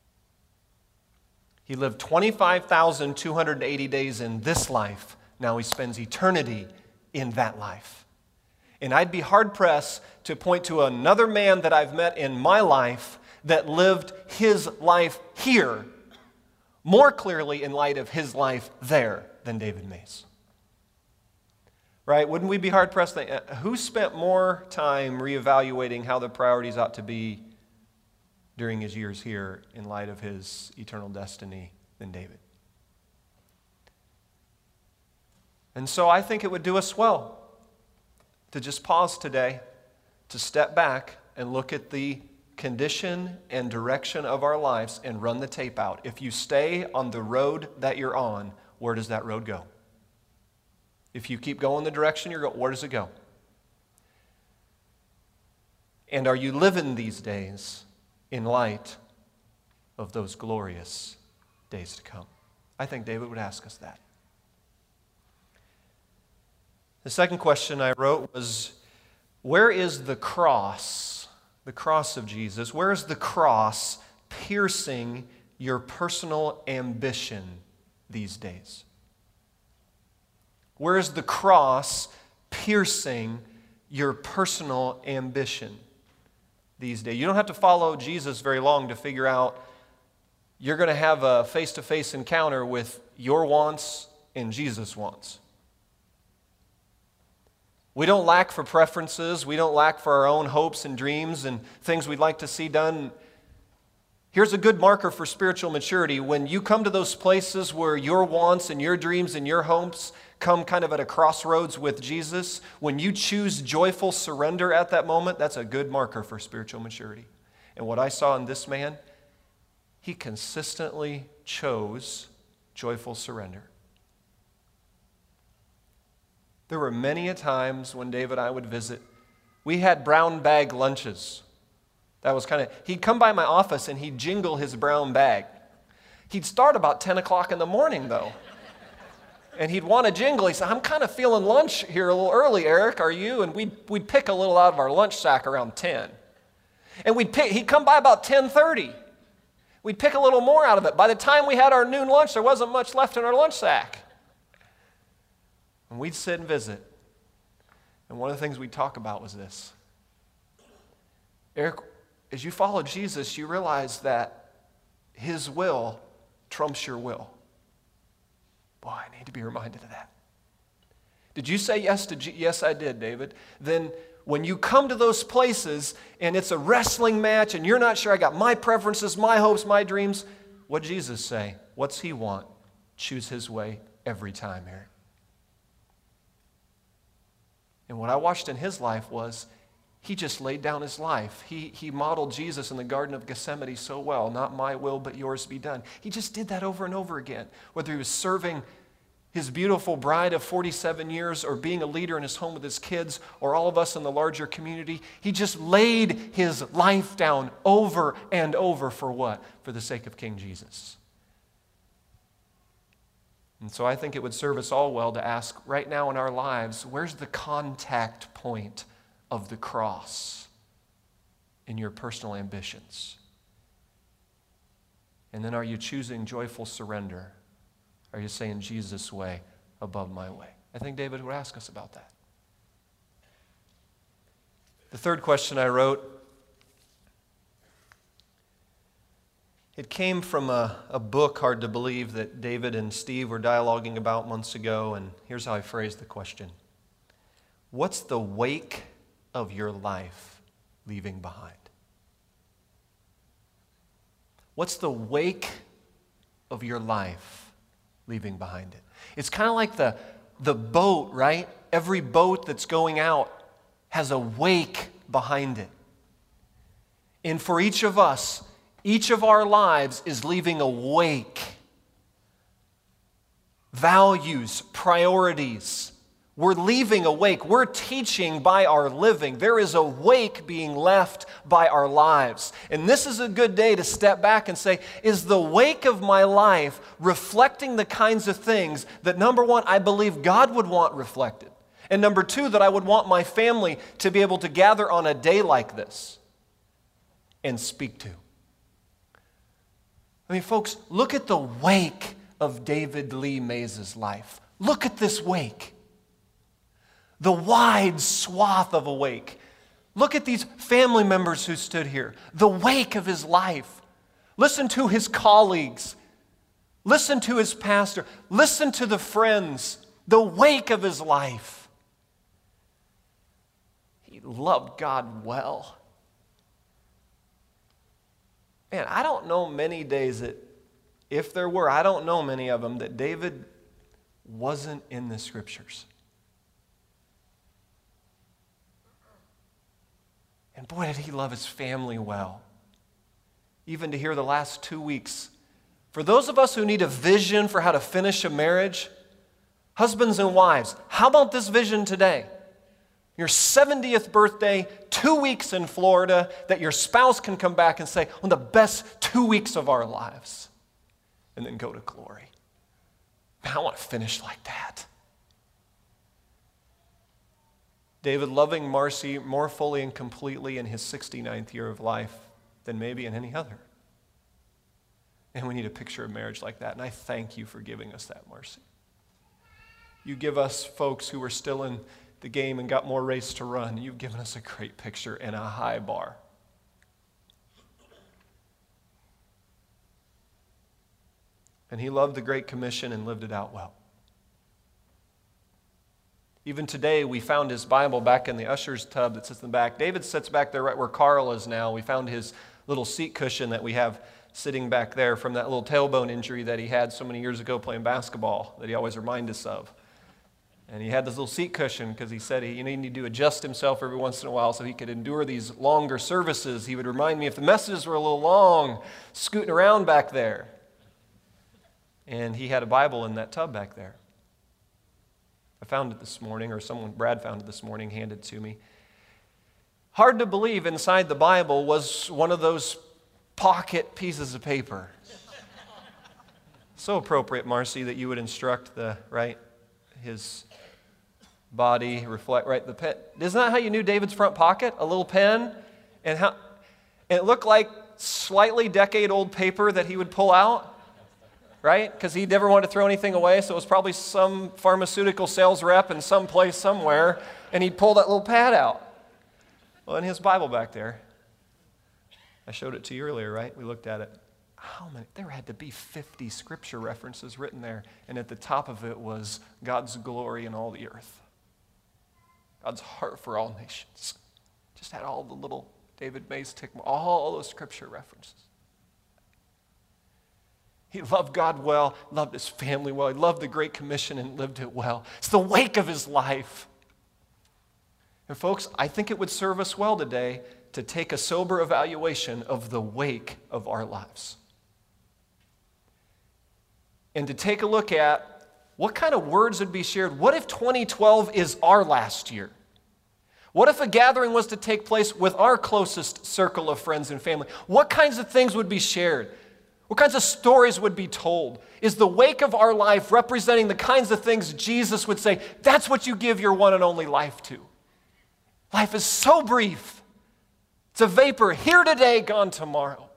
He lived twenty-five thousand two hundred eighty days in this life. Now he spends eternity in that life. And I'd be hard-pressed to point to another man that I've met in my life that lived his life here more clearly in light of his life there than David Mays. Right? Wouldn't we be hard-pressed? To, who spent more time reevaluating how the priorities ought to be during his years here in light of his eternal destiny than David? And so I think it would do us well to just pause today, to step back and look at the condition and direction of our lives and run the tape out. If you stay on the road that you're on, where does that road go? If you keep going the direction you're going, where does it go? And are you living these days in light of those glorious days to come? I think David would ask us that. The second question I wrote was, where is the cross, the cross of Jesus, where is the cross piercing your personal ambition these days? Where is the cross piercing your personal ambition these days? You don't have to follow Jesus very long to figure out you're going to have a face-to-face encounter with your wants and Jesus' wants. We don't lack for preferences. We don't lack for our own hopes and dreams and things we'd like to see done. Here's a good marker for spiritual maturity. When you come to those places where your wants and your dreams and your hopes come kind of at a crossroads with Jesus, when you choose joyful surrender at that moment, that's a good marker for spiritual maturity. And what I saw in this man, he consistently chose joyful surrender. There were many a times when Dave and I would visit. We had brown bag lunches. That was kind of, he'd come by my office and he'd jingle his brown bag. He'd start about ten o'clock in the morning, though. And he'd want to jingle. He said, I'm kind of feeling lunch here a little early, Eric, are you? And we'd, we'd pick a little out of our lunch sack around ten. And we'd pick, he'd come by about ten thirty. We'd pick a little more out of it. By the time we had our noon lunch, there wasn't much left in our lunch sack. And we'd sit and visit. And one of the things we'd talk about was this. Eric, as you follow Jesus, you realize that his will trumps your will. Boy, I need to be reminded of that. Did you say yes to Jesus? Yes, I did, David. Then when you come to those places and it's a wrestling match and you're not sure, I got my preferences, my hopes, my dreams, what did Jesus say? What's he want? Choose his way every time, Eric. And what I watched in his life was he just laid down his life. He, he modeled Jesus in the Garden of Gethsemane so well. Not my will, but yours be done. He just did that over and over again. Whether he was serving his beautiful bride of forty-seven years or being a leader in his home with his kids or all of us in the larger community, he just laid his life down over and over for what? For the sake of King Jesus. And so I think it would serve us all well to ask right now in our lives, where's the contact point of the cross in your personal ambitions? And then are you choosing joyful surrender? Are you saying Jesus' way above my way? I think David would ask us about that. The third question I wrote, it came from a, a book, hard to believe, that David and Steve were dialoguing about months ago, and here's how I phrased the question. What's the wake of your life leaving behind? What's the wake of your life leaving behind it? It's kind of like the, the boat, right? Every boat that's going out has a wake behind it. And for each of us, each of our lives is leaving a wake. Values, priorities, We're leaving a wake. We're teaching by our living. There is a wake being left by our lives. And this is a good day to step back and say, is the wake of my life reflecting the kinds of things that, number one, I believe God would want reflected? And number two, that I would want my family to be able to gather on a day like this and speak to. I mean, folks, look at the wake of David Lee Mays' life. Look at this wake. The wide swath of a wake. Look at these family members who stood here. The wake of his life. Listen to his colleagues. Listen to his pastor. Listen to the friends. The wake of his life. He loved God well. Man, I don't know many days that, if there were, I don't know many of them, that David wasn't in the Scriptures. And boy, did he love his family well. Even to hear the last two weeks. For those of us who need a vision for how to finish a marriage, husbands and wives, how about this vision today? Your seventieth birthday, two weeks in Florida, that your spouse can come back and say, one of the best two weeks of our lives, and then go to glory. Man, I want to finish like that. David loving Marcy more fully and completely in his sixty-ninth year of life than maybe in any other. And we need a picture of marriage like that, and I thank you for giving us that, Marcy. You give us folks who are still in the game and got more race to run. You've given us a great picture and a high bar. And he loved the Great Commission and lived it out well. Even today, we found his Bible back in the usher's tub that sits in the back. David sits back there right where Carl is now. We found his little seat cushion that we have sitting back there from that little tailbone injury that he had so many years ago playing basketball that he always reminds us of. And he had this little seat cushion because he said he you know, he needed to adjust himself every once in a while so he could endure these longer services. He would remind me if the messages were a little long, scooting around back there. And he had a Bible in that tub back there. I found it this morning, or someone, Brad found it this morning, handed it to me. Hard to believe inside the Bible was one of those pocket pieces of paper. So appropriate, Marcy, that you would instruct the, right, his body, reflect, right, the pen. Isn't that how you knew David's front pocket? A little pen? And how, and it looked like slightly decade-old paper that he would pull out. Right? Because he never wanted to throw anything away, so it was probably some pharmaceutical sales rep in some place somewhere, and he'd pull that little pad out. Well, in his Bible back there, I showed it to you earlier, right? We looked at it. How many? There had to be fifty scripture references written there, and at the top of it was God's glory in all the earth. God's heart for all nations. Just had all the little David Mays tick, all those scripture references. He loved God well, loved his family well. He loved the Great Commission and lived it well. It's the wake of his life. And folks, I think it would serve us well today to take a sober evaluation of the wake of our lives. And to take a look at what kind of words would be shared. What if twenty twelve is our last year? What if a gathering was to take place with our closest circle of friends and family? What kinds of things would be shared? What kinds of stories would be told? Is the wake of our life representing the kinds of things Jesus would say, that's what you give your one and only life to? Life is so brief. It's a vapor, here today, gone tomorrow.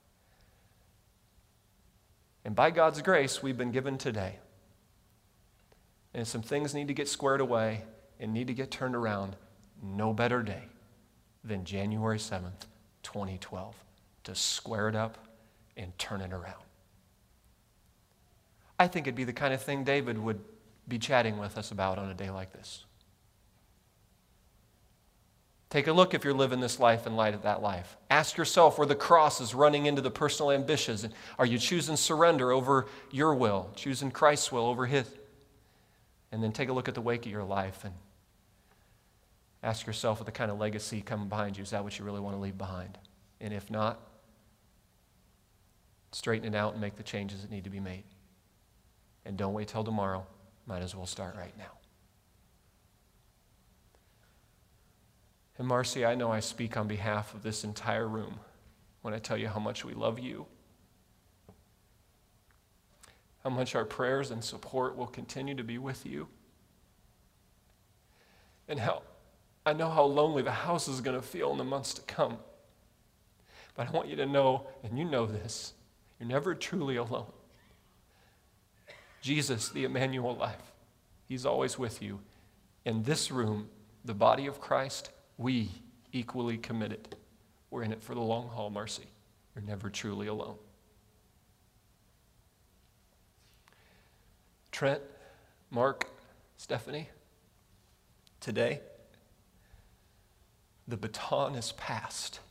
And by God's grace, we've been given today. And some things need to get squared away and need to get turned around. No better day than January seventh, twenty twelve, to square it up and turn it around. I think it'd be the kind of thing David would be chatting with us about on a day like this. Take a look if you're living this life in light of that life. Ask yourself where the cross is running into the personal ambitions. Are you choosing surrender over your will, choosing Christ's will over his? And then take a look at the wake of your life and ask yourself what the kind of legacy coming behind you. Is that what you really want to leave behind? And if not, straighten it out and make the changes that need to be made. And don't wait till tomorrow. Might as well start right now. And Marcy, I know I speak on behalf of this entire room when I tell you how much we love you, how much our prayers and support will continue to be with you, and how I know how lonely the house is going to feel in the months to come. But I want you to know, and you know this, you're never truly alone. Jesus, the Emmanuel life, he's always with you. In this room, the body of Christ, we equally committed. We're in it for the long haul, Marcy. You're never truly alone. Trent, Mark, Stephanie, today, the baton is passed.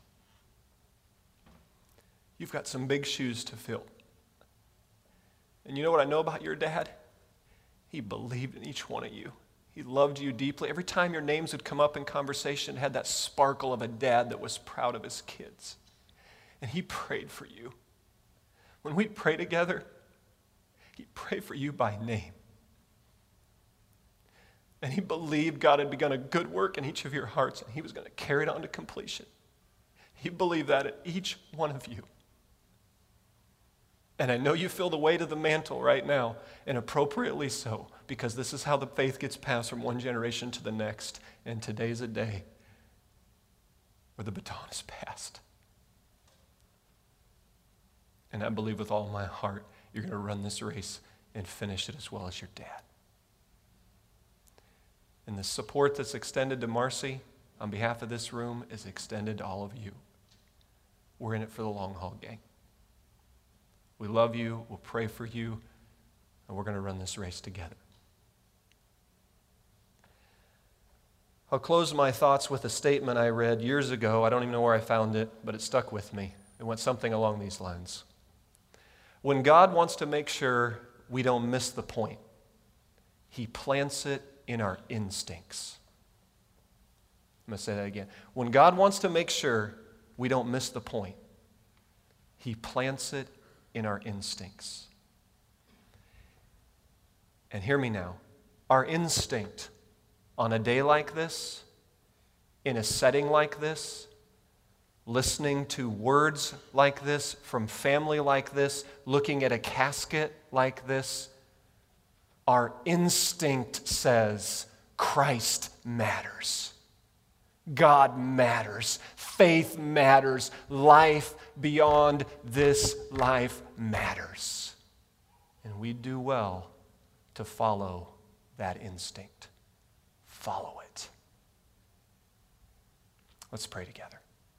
You've got some big shoes to fill. And you know what I know about your dad? He believed in each one of you. He loved you deeply. Every time your names would come up in conversation, it had that sparkle of a dad that was proud of his kids. And he prayed for you. When we'd pray together, he'd pray for you by name. And he believed God had begun a good work in each of your hearts, and he was going to carry it on to completion. He believed that in each one of you. And I know you feel the weight of the mantle right now, and appropriately so, because this is how the faith gets passed from one generation to the next. And today's a day where the baton is passed. And I believe with all my heart, you're going to run this race and finish it as well as your dad. And the support that's extended to Marcy on behalf of this room is extended to all of you. We're in it for the long haul, gang. We love you, we'll pray for you, and we're going to run this race together. I'll close my thoughts with a statement I read years ago. I don't even know where I found it, but it stuck with me. It went something along these lines. When God wants to make sure we don't miss the point, he plants it in our instincts. I'm going to say that again. When God wants to make sure we don't miss the point, he plants it in our instincts. And hear me now. Our instinct on a day like this, in a setting like this, listening to words like this from family like this, looking at a casket like this, our instinct says Christ matters. God matters. Faith matters. Life beyond this life matters. And we do well to follow that instinct. Follow it. Let's pray together.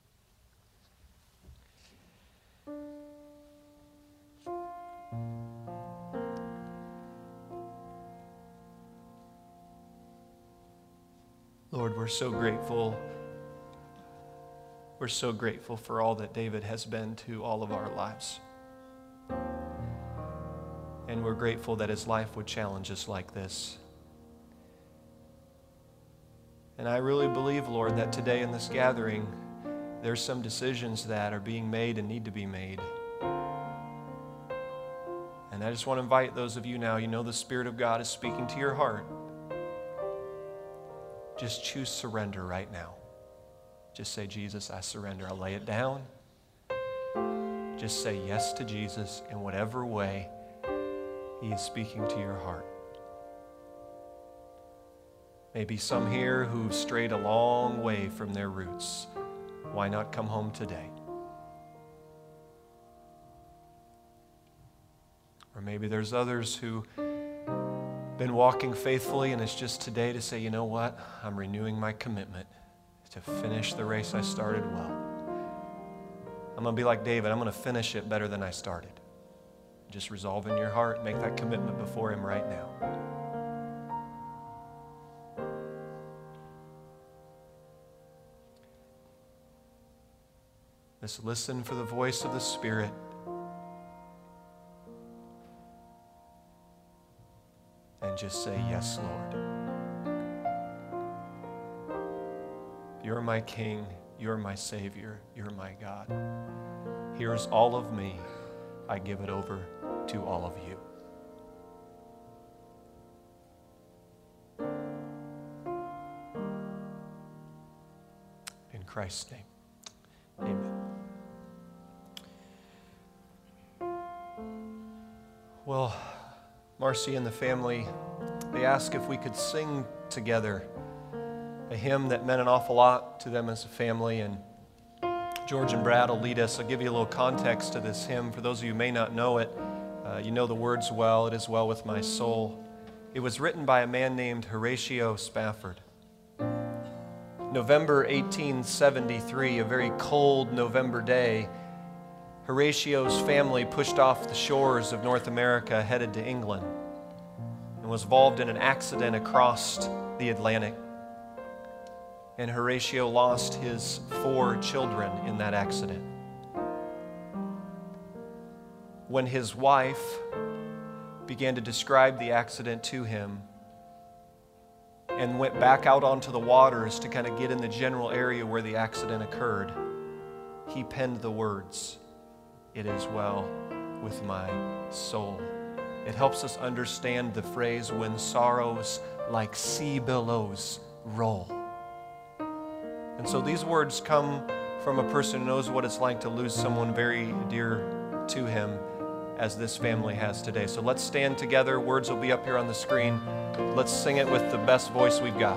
Lord, we're so grateful. We're so grateful for all that David has been to all of our lives. And we're grateful that his life would challenge us like this. And I really believe, Lord, that today in this gathering, there's some decisions that are being made and need to be made. And I just want to invite those of you now, you know the Spirit of God is speaking to your heart. Just choose surrender right now. Just say, Jesus, I surrender. I'll lay it down. Just say yes to Jesus in whatever way he is speaking to your heart. Maybe some here who strayed a long way from their roots. Why not come home today? Or maybe there's others who been walking faithfully, and it's just today to say, you know what? I'm renewing my commitment to finish the race I started well. I'm going to be like David. I'm going to finish it better than I started. Just resolve in your heart, make that commitment before him right now. Just listen for the voice of the Spirit. And just say, yes, Lord. You're my King. You're my Savior. You're my God. Here's all of me. I give it over to all of you. Christ's name, amen. Well, Marcy and the family, they asked if we could sing together a hymn that meant an awful lot to them as a family, and George and Brad will lead us. I'll give you a little context to this hymn. For those of you who may not know it, uh, you know the words well, "It is well with my soul." It was written by a man named Horatio Spafford. November eighteen seventy-three, a very cold November day, Horatio's family pushed off the shores of North America headed to England and was involved in an accident across the Atlantic. And Horatio lost his four children in that accident. When his wife began to describe the accident to him and went back out onto the waters to kind of get in the general area where the accident occurred, he penned the words, "It is well with my soul." It helps us understand the phrase, "when sorrows like sea billows roll." And so these words come from a person who knows what it's like to lose someone very dear to him, as this family has today. So let's stand together. Words will be up here on the screen. Let's sing it with the best voice we've got.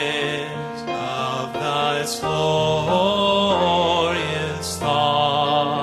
Glorious thought.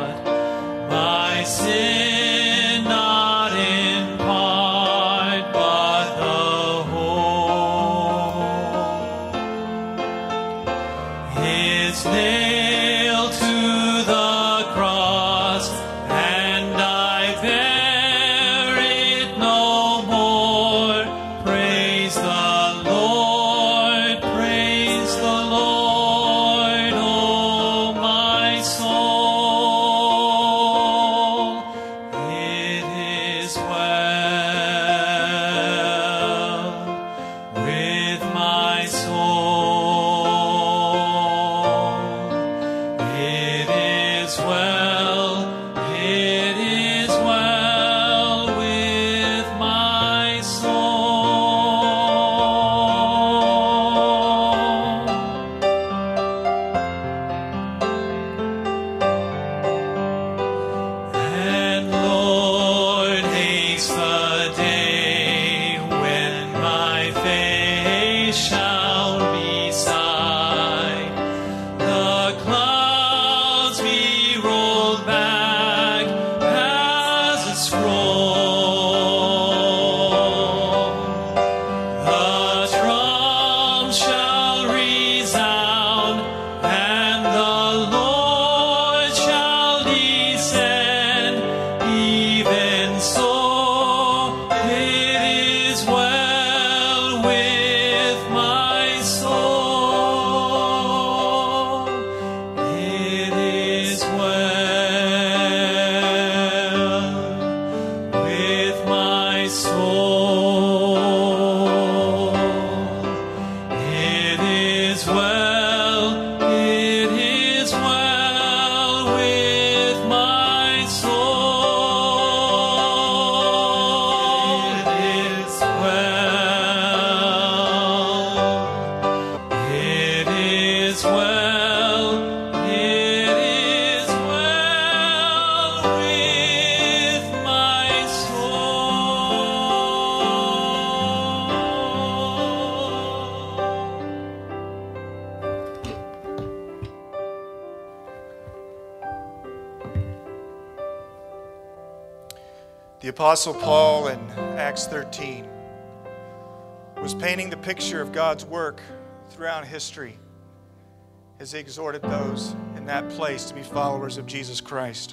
The Apostle Paul in Acts thirteen was painting the picture of God's work throughout history as he exhorted those in that place to be followers of Jesus Christ.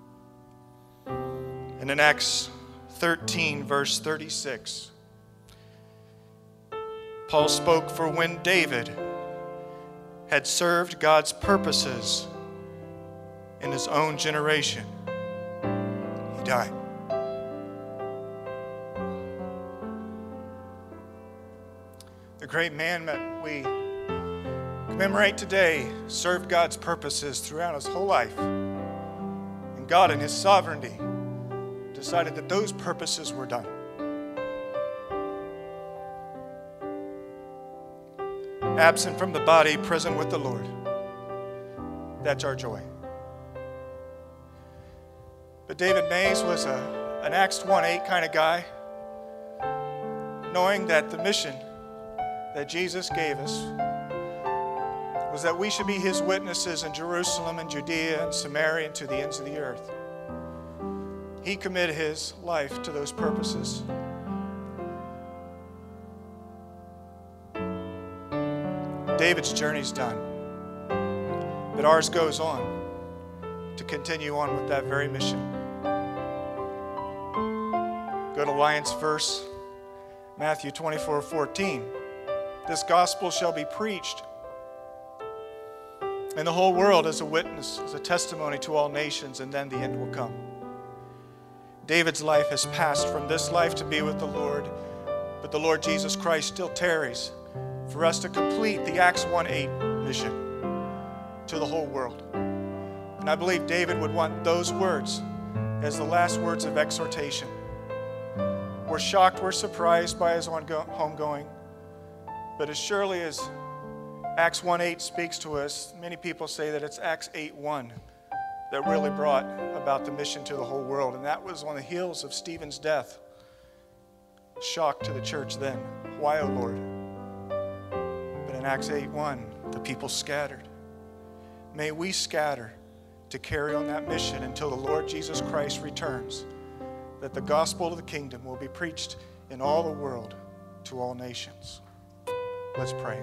And in Acts thirteen, verse thirty-six, Paul spoke, "For when David had served God's purposes in his own generation, he died." The great man that we commemorate today served God's purposes throughout his whole life. And God, in his sovereignty, decided that those purposes were done. Absent from the body, present with the Lord. That's our joy. But David Mays was a, an Acts one eight kind of guy, knowing that the mission that Jesus gave us was that we should be his witnesses in Jerusalem and Judea and Samaria and to the ends of the earth. He committed his life to those purposes. David's journey's done, but ours goes on to continue on with that very mission. Go to Lions verse, Matthew twenty-four fourteen. This gospel shall be preached in the whole world as a witness, as a testimony to all nations, and then the end will come. David's life has passed from this life to be with the Lord, but the Lord Jesus Christ still tarries for us to complete the Acts one eight mission to the whole world. And I believe David would want those words as the last words of exhortation. We're shocked, we're surprised by his homegoing, but as surely as Acts one eight speaks to us, many people say that it's Acts eight one that really brought about the mission to the whole world. And that was on the heels of Stephen's death. Shock to the church then. Why, O Lord? But in Acts eight one, the people scattered. May we scatter to carry on that mission until the Lord Jesus Christ returns, that the gospel of the kingdom will be preached in all the world to all nations. Let's pray.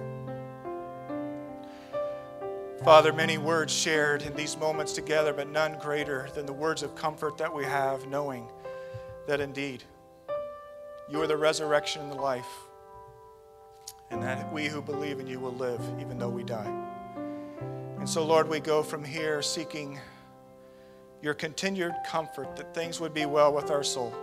Father, many words shared in these moments together, but none greater than the words of comfort that we have, knowing that indeed you are the resurrection and the life, and that we who believe in you will live even though we die. And so, Lord, we go from here seeking your continued comfort that things would be well with our soul.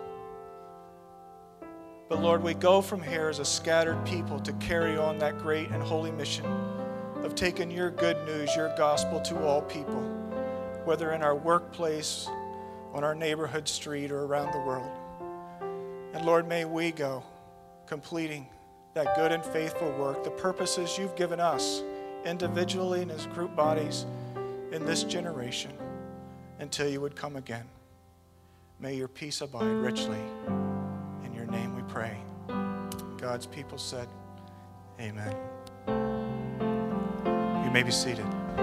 But Lord, we go from here as a scattered people to carry on that great and holy mission of taking your good news, your gospel to all people, whether in our workplace, on our neighborhood street, or around the world. And Lord, may we go completing that good and faithful work, the purposes you've given us individually and as group bodies in this generation until you would come again. May your peace abide richly. In your name we pray. God's people said, amen. You may be seated.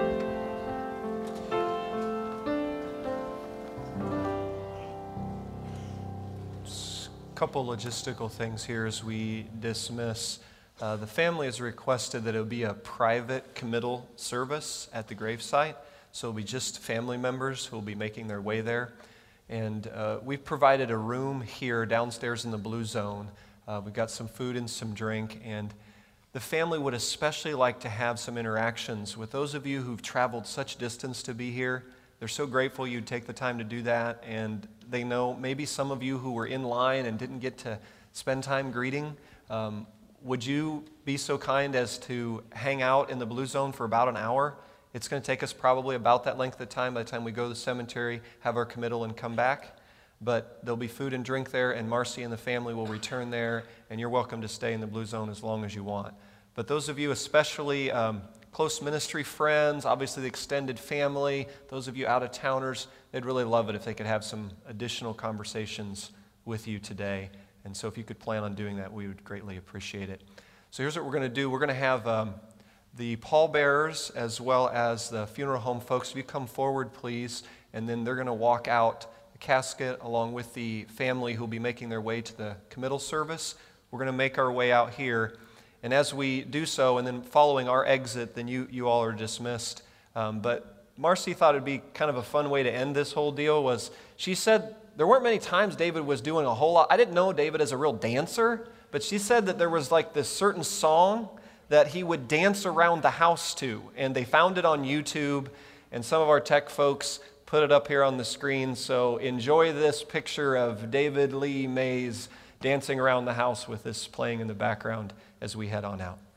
A couple logistical things here as we dismiss. Uh, the family has requested that it would be a private committal service at the gravesite, so it'll be just family members who will be making their way there. And uh, we've provided a room here downstairs in the Blue Zone. Uh, we've got some food and some drink, and the family would especially like to have some interactions with those of you who've traveled such distance to be here. They're so grateful you'd take the time to do that, and they know maybe some of you who were in line and didn't get to spend time greeting. Um, would you be so kind as to hang out in the Blue Zone for about an hour? It's going to take us probably about that length of time by the time we go to the cemetery, have our committal, and come back. But there'll be food and drink there, and Marcy and the family will return there, and you're welcome to stay in the Blue Zone as long as you want. But those of you, especially um, close ministry friends, obviously the extended family, those of you out-of-towners, they'd really love it if they could have some additional conversations with you today. And so if you could plan on doing that, we would greatly appreciate it. So here's what we're going to do. We're going to have um, the pallbearers as well as the funeral home folks. If you come forward, please, and then they're going to walk out the casket along with the family who will be making their way to the committal service. We're going to make our way out here. And as we do so, and then following our exit, then you, you all are dismissed. Um, but Marcy thought it'd be kind of a fun way to end this whole deal was she said there weren't many times David was doing a whole lot. I didn't know David as a real dancer, but she said that there was like this certain song that he would dance around the house to. And they found it on YouTube, and some of our tech folks put it up here on the screen. So enjoy this picture of David Lee Mays dancing around the house with this playing in the background as we head on out.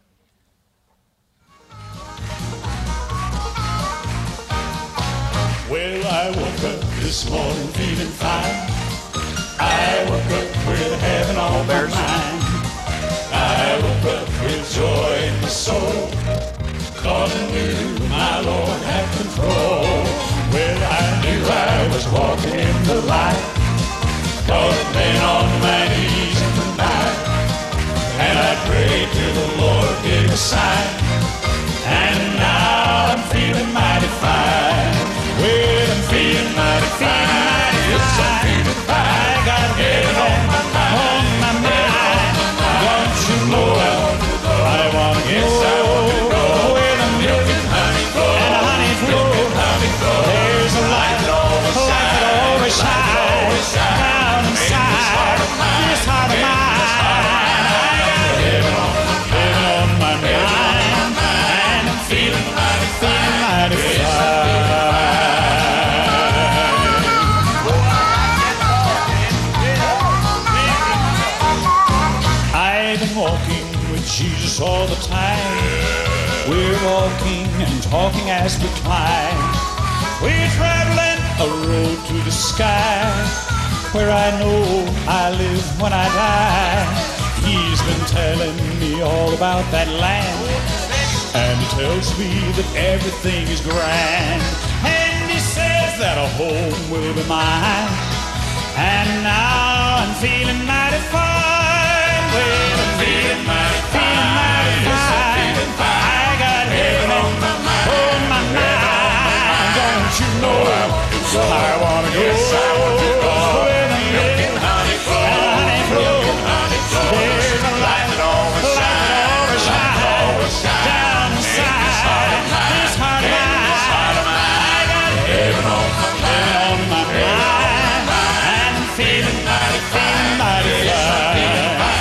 Well, I woke up this morning feeling fine. I woke up with heaven on my mind. I woke up with joy in my soul, 'cause I knew my Lord had control. Well, I knew I was walking in the light, 'cause I'd been on my knees in the night, and I prayed till the Lord gave a sign, and now I'm feeling mighty fine. Well, I'm feeling mighty fine. Yes, I'm feeling fine. I got heaven on my mind. On my mind. Don't you know I want to get so where the milk and honey flow. And the honey flow. There's a light that always shines. That always shines down inside this heart of mine. I got heaven on my mind. And I'm feeling mighty fine. Mighty fine. Walking with Jesus all the time. We're walking and talking as we climb. We're traveling a road to the sky, where I know I live when I die. He's been telling me all about that land, and he tells me that everything is grand. And he says that a home will be mine. And now I'm feeling mighty fine. Well, I'm feeling mighty fine. Yes, I'm feeling fine. I got heaven on my mind. On my mind. Don't you know I want to go? Yes, I want to go. Where the milk and honey flow. Honey flow. There's a light that always shines. Always shines down inside this heart of mine. I got heaven on my mind. On my mind. And I'm feeling mighty fine. Mighty fine.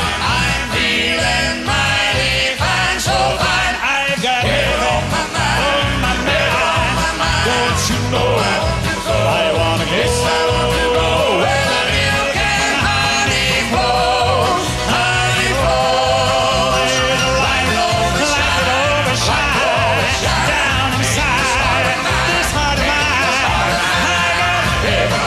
No, I wanna go. Yes, I want to go where the milk and honey flow. Honey flow. There's a light that overshines down inside this heart of mine. I got heaven